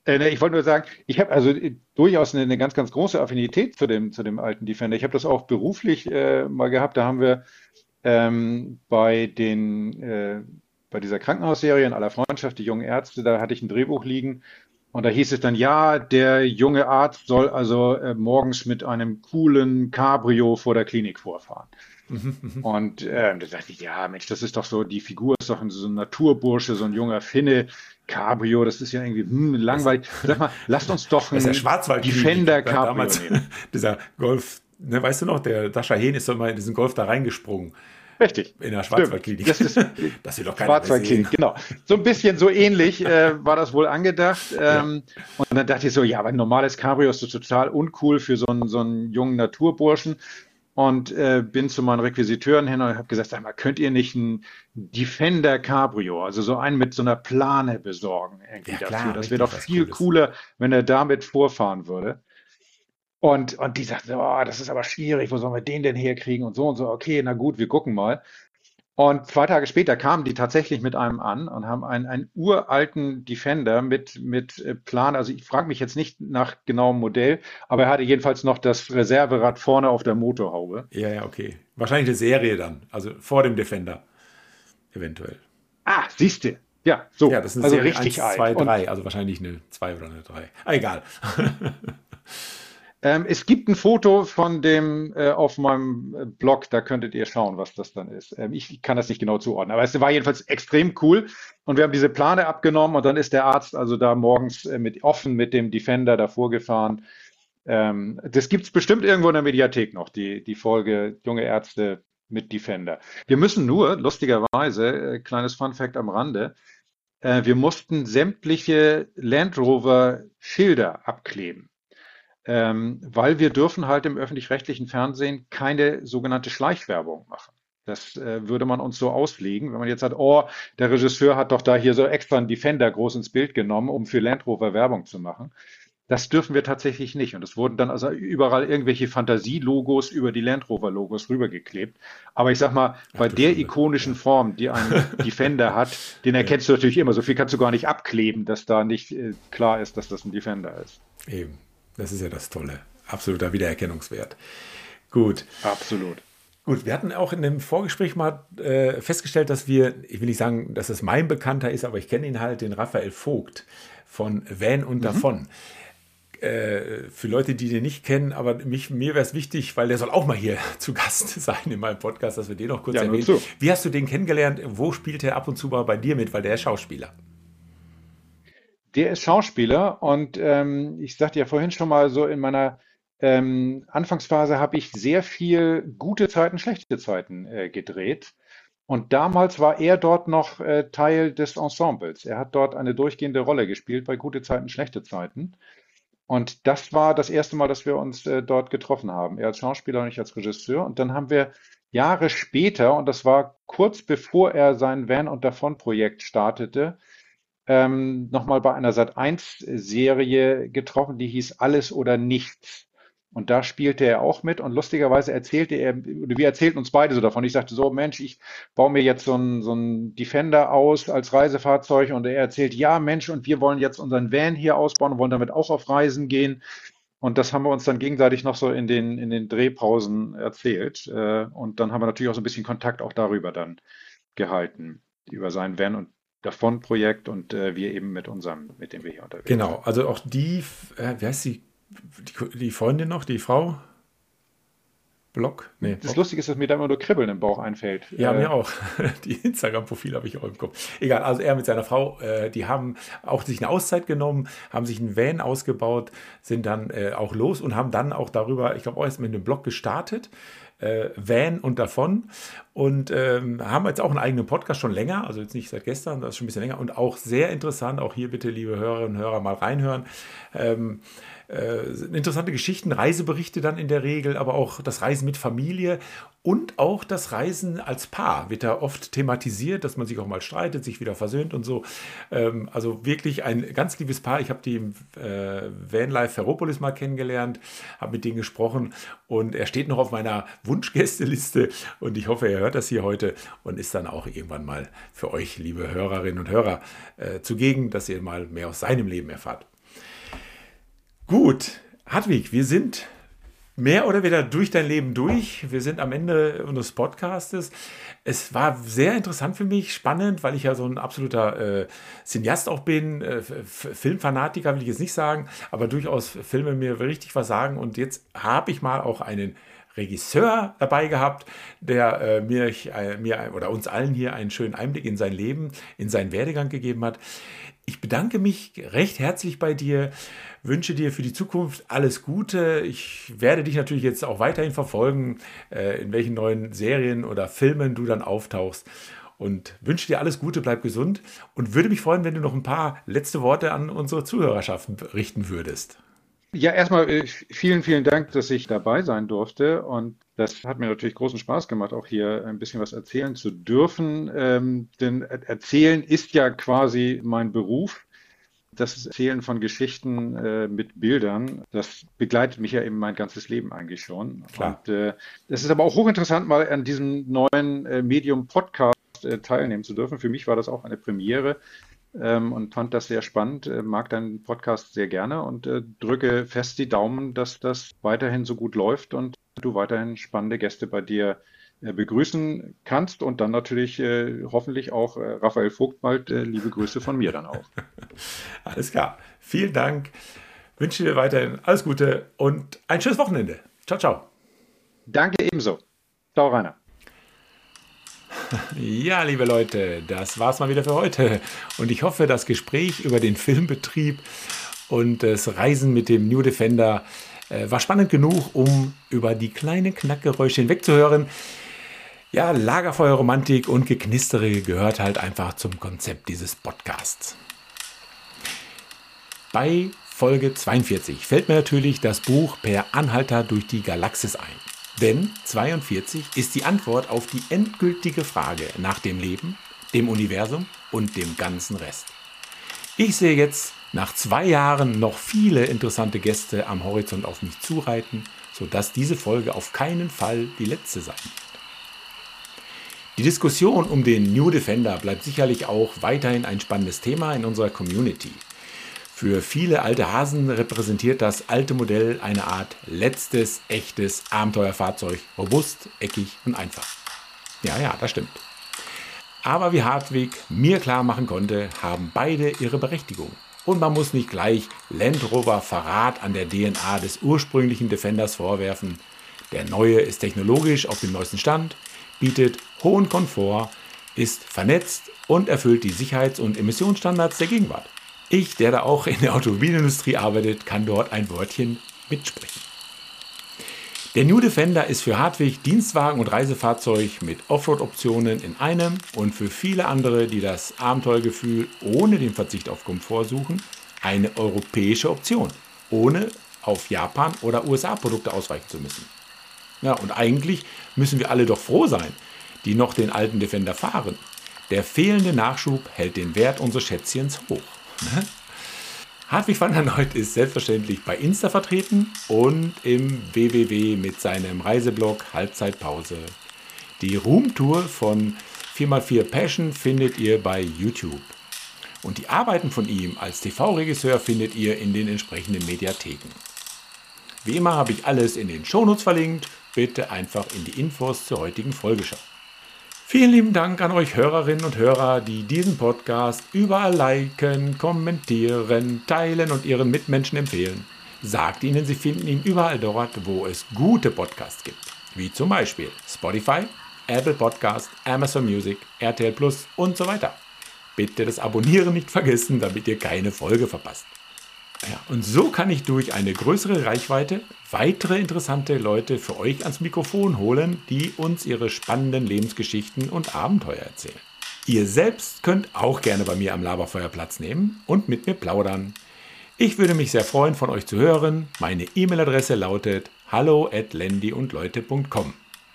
Ne, ich wollte nur sagen, ich habe also durchaus eine ganz, ganz große Affinität zu dem alten Defender. Ich habe das auch beruflich mal gehabt. Da haben wir ähm, bei den, äh, bei dieser Krankenhausserie in aller Freundschaft, die jungen Ärzte, da hatte ich ein Drehbuch liegen und da hieß es dann, ja, der junge Arzt soll also morgens mit einem coolen Cabrio vor der Klinik vorfahren. Und da dachte ich, ja, Mensch, das ist doch so, die Figur ist doch so ein Naturbursche, so ein junger Finne. Cabrio, das ist ja irgendwie Das, langweilig. Sag mal, lasst uns doch das ist der ein Schwarzwaldklinik. Defender Cabrio Damals nehmen. dieser Golf, ne, weißt du noch, der Sascha Hehn ist doch mal in diesen Golf da reingesprungen. Richtig, In der stimmt. Schwarzwaldklinik. Das ist Das will doch keiner mehr sehen. Schwarzwaldklinik, genau. So ein bisschen so ähnlich war das wohl angedacht. Ja, Und dann dachte ich so, ja, aber ein normales Cabrio ist so total uncool für so einen jungen Naturburschen. Und bin zu meinen Requisiteuren hin und habe gesagt, sag mal, könnt ihr nicht ein Defender Cabrio, also so einen mit so einer Plane besorgen irgendwie ja dafür? klar, Das wäre richtig doch was viel Cooles. cooler, wenn er damit vorfahren würde. Und die sagten, oh, das ist aber schwierig, wo sollen wir den denn herkriegen und so und so. Okay, na gut, wir gucken mal. Und 2 Tage später kamen die tatsächlich mit einem an und haben einen uralten Defender mit Plan. Also ich frage mich jetzt nicht nach genauem Modell, aber er hatte jedenfalls noch das Reserverad vorne auf der Motorhaube. Ja, ja, okay. Wahrscheinlich eine Serie dann, also vor dem Defender, eventuell. Ah, siehste. Ja, Ja, so. das ist eine Also Serie richtig eins, alt. 2, Und 3, also wahrscheinlich eine 2 oder eine 3. Ah, egal. es gibt ein Foto von dem auf meinem Blog, da könntet ihr schauen, was das dann ist. Ich kann das nicht genau zuordnen, aber es war jedenfalls extrem cool. Und wir haben diese Plane abgenommen und dann ist der Arzt also da morgens mit dem Defender davor gefahren. Das gibt's bestimmt irgendwo in der Mediathek noch, die Folge Junge Ärzte mit Defender. Wir müssen nur, lustigerweise, kleines Fun Fact am Rande, wir mussten sämtliche Land Rover Schilder abkleben. Weil wir dürfen halt im öffentlich-rechtlichen Fernsehen keine sogenannte Schleichwerbung machen. Das würde man uns so auslegen, wenn man jetzt sagt, oh, der Regisseur hat doch da hier so extra einen Defender groß ins Bild genommen, um für Land Rover Werbung zu machen. Das dürfen wir tatsächlich nicht. Und es wurden dann also überall irgendwelche Fantasielogos über die Land Rover Logos rübergeklebt. Aber ich sag mal, Ach bei du der Schande. ikonischen Ja, Form, die ein Defender hat, den ja, erkennst du natürlich immer. So viel kannst du gar nicht abkleben, dass da nicht klar ist, dass das ein Defender ist. eben. Das ist ja das Tolle. Absoluter Wiedererkennungswert. Gut. Absolut. Gut, wir hatten auch in dem Vorgespräch mal festgestellt, dass wir, ich will nicht sagen, dass es mein Bekannter ist, aber ich kenne ihn halt, den Raphael Vogt von Van und Mhm. davon. Für Leute, die den nicht kennen, aber mir wäre es wichtig, weil der soll auch mal hier zu Gast sein in meinem Podcast, dass wir den noch kurz Ja, nur erwähnen. zu. Wie hast du den kennengelernt? Wo spielt er ab und zu mal bei dir mit? Weil der ist Schauspieler. Der ist Schauspieler und ich sagte ja vorhin schon mal so, in meiner Anfangsphase habe ich sehr viel gute Zeiten, schlechte Zeiten gedreht. Und damals war er dort noch Teil des Ensembles. Er hat dort eine durchgehende Rolle gespielt bei gute Zeiten, schlechte Zeiten. Und das war das erste Mal, dass wir uns dort getroffen haben. Er als Schauspieler und ich als Regisseur. Und dann haben wir Jahre später, und das war kurz bevor er sein Van- und Davon-Projekt startete, nochmal bei einer Sat.1-Serie getroffen, die hieß Alles oder Nichts. Und da spielte er auch mit und lustigerweise erzählte er, oder wir erzählten uns beide so davon. Ich sagte so, Mensch, ich baue mir jetzt so einen Defender aus als Reisefahrzeug und er erzählt, ja Mensch, und wir wollen jetzt unseren Van hier ausbauen und wollen damit auch auf Reisen gehen. Und das haben wir uns dann gegenseitig noch so in den Drehpausen erzählt. Und dann haben wir natürlich auch so ein bisschen Kontakt auch darüber dann gehalten, über sein Van- und Davon-Projekt und wir eben mit dem wir hier unterwegs Genau, sind. also auch die, wie heißt sie, die Freundin noch, die Frau? Block? Nee, Das Bock. Lustige ist, dass mir da immer nur Kribbeln im Bauch einfällt. Ja, mir auch. Die Instagram-Profile habe ich auch im Kopf. Egal, also er mit seiner Frau, die haben auch sich eine Auszeit genommen, haben sich einen Van ausgebaut, sind dann auch los und haben dann auch darüber, ich glaube auch erst mit einem Blog gestartet, Van und davon und haben jetzt auch einen eigenen Podcast schon länger, also jetzt nicht seit gestern, das ist schon ein bisschen länger und auch sehr interessant, auch hier bitte, liebe Hörerinnen und Hörer, mal reinhören. Ähm, interessante Geschichten, Reiseberichte dann in der Regel, aber auch das Reisen mit Familie und auch das Reisen als Paar wird da oft thematisiert, dass man sich auch mal streitet, sich wieder versöhnt und so. Also wirklich ein ganz liebes Paar. Ich habe die im Vanlife Ferropolis mal kennengelernt, habe mit denen gesprochen und er steht noch auf meiner Wunschgästeliste und ich hoffe, er hört das hier heute und ist dann auch irgendwann mal für euch, liebe Hörerinnen und Hörer, zugegen, dass ihr mal mehr aus seinem Leben erfahrt. Gut, Hartwig, wir sind mehr oder weniger durch dein Leben durch. Wir sind am Ende unseres Podcastes. Es war sehr interessant für mich, spannend, weil ich ja so ein absoluter Cineast auch bin. Filmfanatiker will ich jetzt nicht sagen, aber durchaus Filme mir richtig was sagen. Und jetzt habe ich mal auch einen Regisseur dabei gehabt, der mir oder uns allen hier einen schönen Einblick in sein Leben, in seinen Werdegang gegeben hat. Ich bedanke mich recht herzlich bei dir, wünsche dir für die Zukunft alles Gute. Ich werde dich natürlich jetzt auch weiterhin verfolgen, in welchen neuen Serien oder Filmen du dann auftauchst, und wünsche dir alles Gute, bleib gesund und würde mich freuen, wenn du noch ein paar letzte Worte an unsere Zuhörerschaft richten würdest. Ja, erstmal vielen, vielen Dank, dass ich dabei sein durfte. Und das hat mir natürlich großen Spaß gemacht, auch hier ein bisschen was erzählen zu dürfen. Denn Erzählen ist ja quasi mein Beruf. Das Erzählen von Geschichten mit Bildern, das begleitet mich ja eben mein ganzes Leben eigentlich schon. Klar. Und es ist aber auch hochinteressant, mal an diesem neuen Medium Podcast teilnehmen zu dürfen. Für mich war das auch eine Premiere. Und fand das sehr spannend, mag deinen Podcast sehr gerne und drücke fest die Daumen, dass das weiterhin so gut läuft und du weiterhin spannende Gäste bei dir begrüßen kannst und dann natürlich hoffentlich auch Raphael Vogt bald liebe Grüße von mir dann auch. Alles klar. Vielen Dank. Wünsche dir weiterhin alles Gute und ein schönes Wochenende. Ciao, ciao. Danke ebenso. Ciao, Rainer. Ja, liebe Leute, das war's mal wieder für heute. Und ich hoffe, das Gespräch über den Filmbetrieb und das Reisen mit dem New Defender war spannend genug, um über die kleinen Knackgeräusche hinwegzuhören. Ja, Lagerfeuerromantik und Geknistere gehört halt einfach zum Konzept dieses Podcasts. Bei Folge 42 fällt mir natürlich das Buch Per Anhalter durch die Galaxis ein. Denn 42 ist die Antwort auf die endgültige Frage nach dem Leben, dem Universum und dem ganzen Rest. Ich sehe jetzt nach 2 Jahren noch viele interessante Gäste am Horizont auf mich zureiten, sodass diese Folge auf keinen Fall die letzte sein wird. Die Diskussion um den New Defender bleibt sicherlich auch weiterhin ein spannendes Thema in unserer Community. Für viele alte Hasen repräsentiert das alte Modell eine Art letztes, echtes Abenteuerfahrzeug. Robust, eckig und einfach. Ja, das stimmt. Aber wie Hartwig mir klar machen konnte, haben beide ihre Berechtigung. Und man muss nicht gleich Land Rover Verrat an der DNA des ursprünglichen Defenders vorwerfen. Der neue ist technologisch auf dem neuesten Stand, bietet hohen Komfort, ist vernetzt und erfüllt die Sicherheits- und Emissionsstandards der Gegenwart. Ich, der da auch in der Automobilindustrie arbeitet, kann dort ein Wörtchen mitsprechen. Der New Defender ist für Hartwig Dienstwagen und Reisefahrzeug mit Offroad-Optionen in einem und für viele andere, die das Abenteuergefühl ohne den Verzicht auf Komfort suchen, eine europäische Option, ohne auf Japan- oder USA-Produkte ausweichen zu müssen. Ja, und eigentlich müssen wir alle doch froh sein, die noch den alten Defender fahren. Der fehlende Nachschub hält den Wert unseres Schätzchens hoch. Hartwig van der Noot ist selbstverständlich bei Insta vertreten und im www mit seinem Reiseblog Halbzeitpause. Die Roomtour von 4x4 Passion findet ihr bei YouTube. Und die Arbeiten von ihm als TV-Regisseur findet ihr in den entsprechenden Mediatheken. Wie immer habe ich alles in den Shownotes verlinkt. Bitte einfach in die Infos zur heutigen Folge schauen. Vielen lieben Dank an euch Hörerinnen und Hörer, die diesen Podcast überall liken, kommentieren, teilen und ihren Mitmenschen empfehlen. Sagt ihnen, sie finden ihn überall dort, wo es gute Podcasts gibt. Wie zum Beispiel Spotify, Apple Podcast, Amazon Music, RTL Plus und so weiter. Bitte das Abonnieren nicht vergessen, damit ihr keine Folge verpasst. Ja, und so kann ich durch eine größere Reichweite weitere interessante Leute für euch ans Mikrofon holen, die uns ihre spannenden Lebensgeschichten und Abenteuer erzählen. Ihr selbst könnt auch gerne bei mir am Laberfeuer Platz nehmen und mit mir plaudern. Ich würde mich sehr freuen, von euch zu hören. Meine E-Mail-Adresse lautet hallo@landyundleute.com.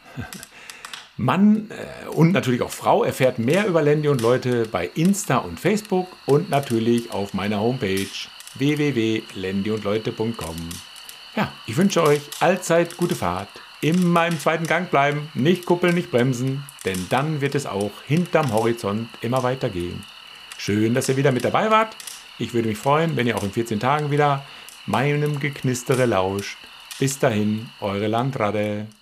Mann und natürlich auch Frau erfährt mehr über Landy und Leute bei Insta und Facebook und natürlich auf meiner Homepage www.landyundleute.com. Ja, ich wünsche euch allzeit gute Fahrt. Immer im zweiten Gang bleiben, nicht kuppeln, nicht bremsen, denn dann wird es auch hinterm Horizont immer weitergehen. Schön, dass ihr wieder mit dabei wart. Ich würde mich freuen, wenn ihr auch in 14 Tagen wieder meinem Geknistere lauscht. Bis dahin, eure Landratte.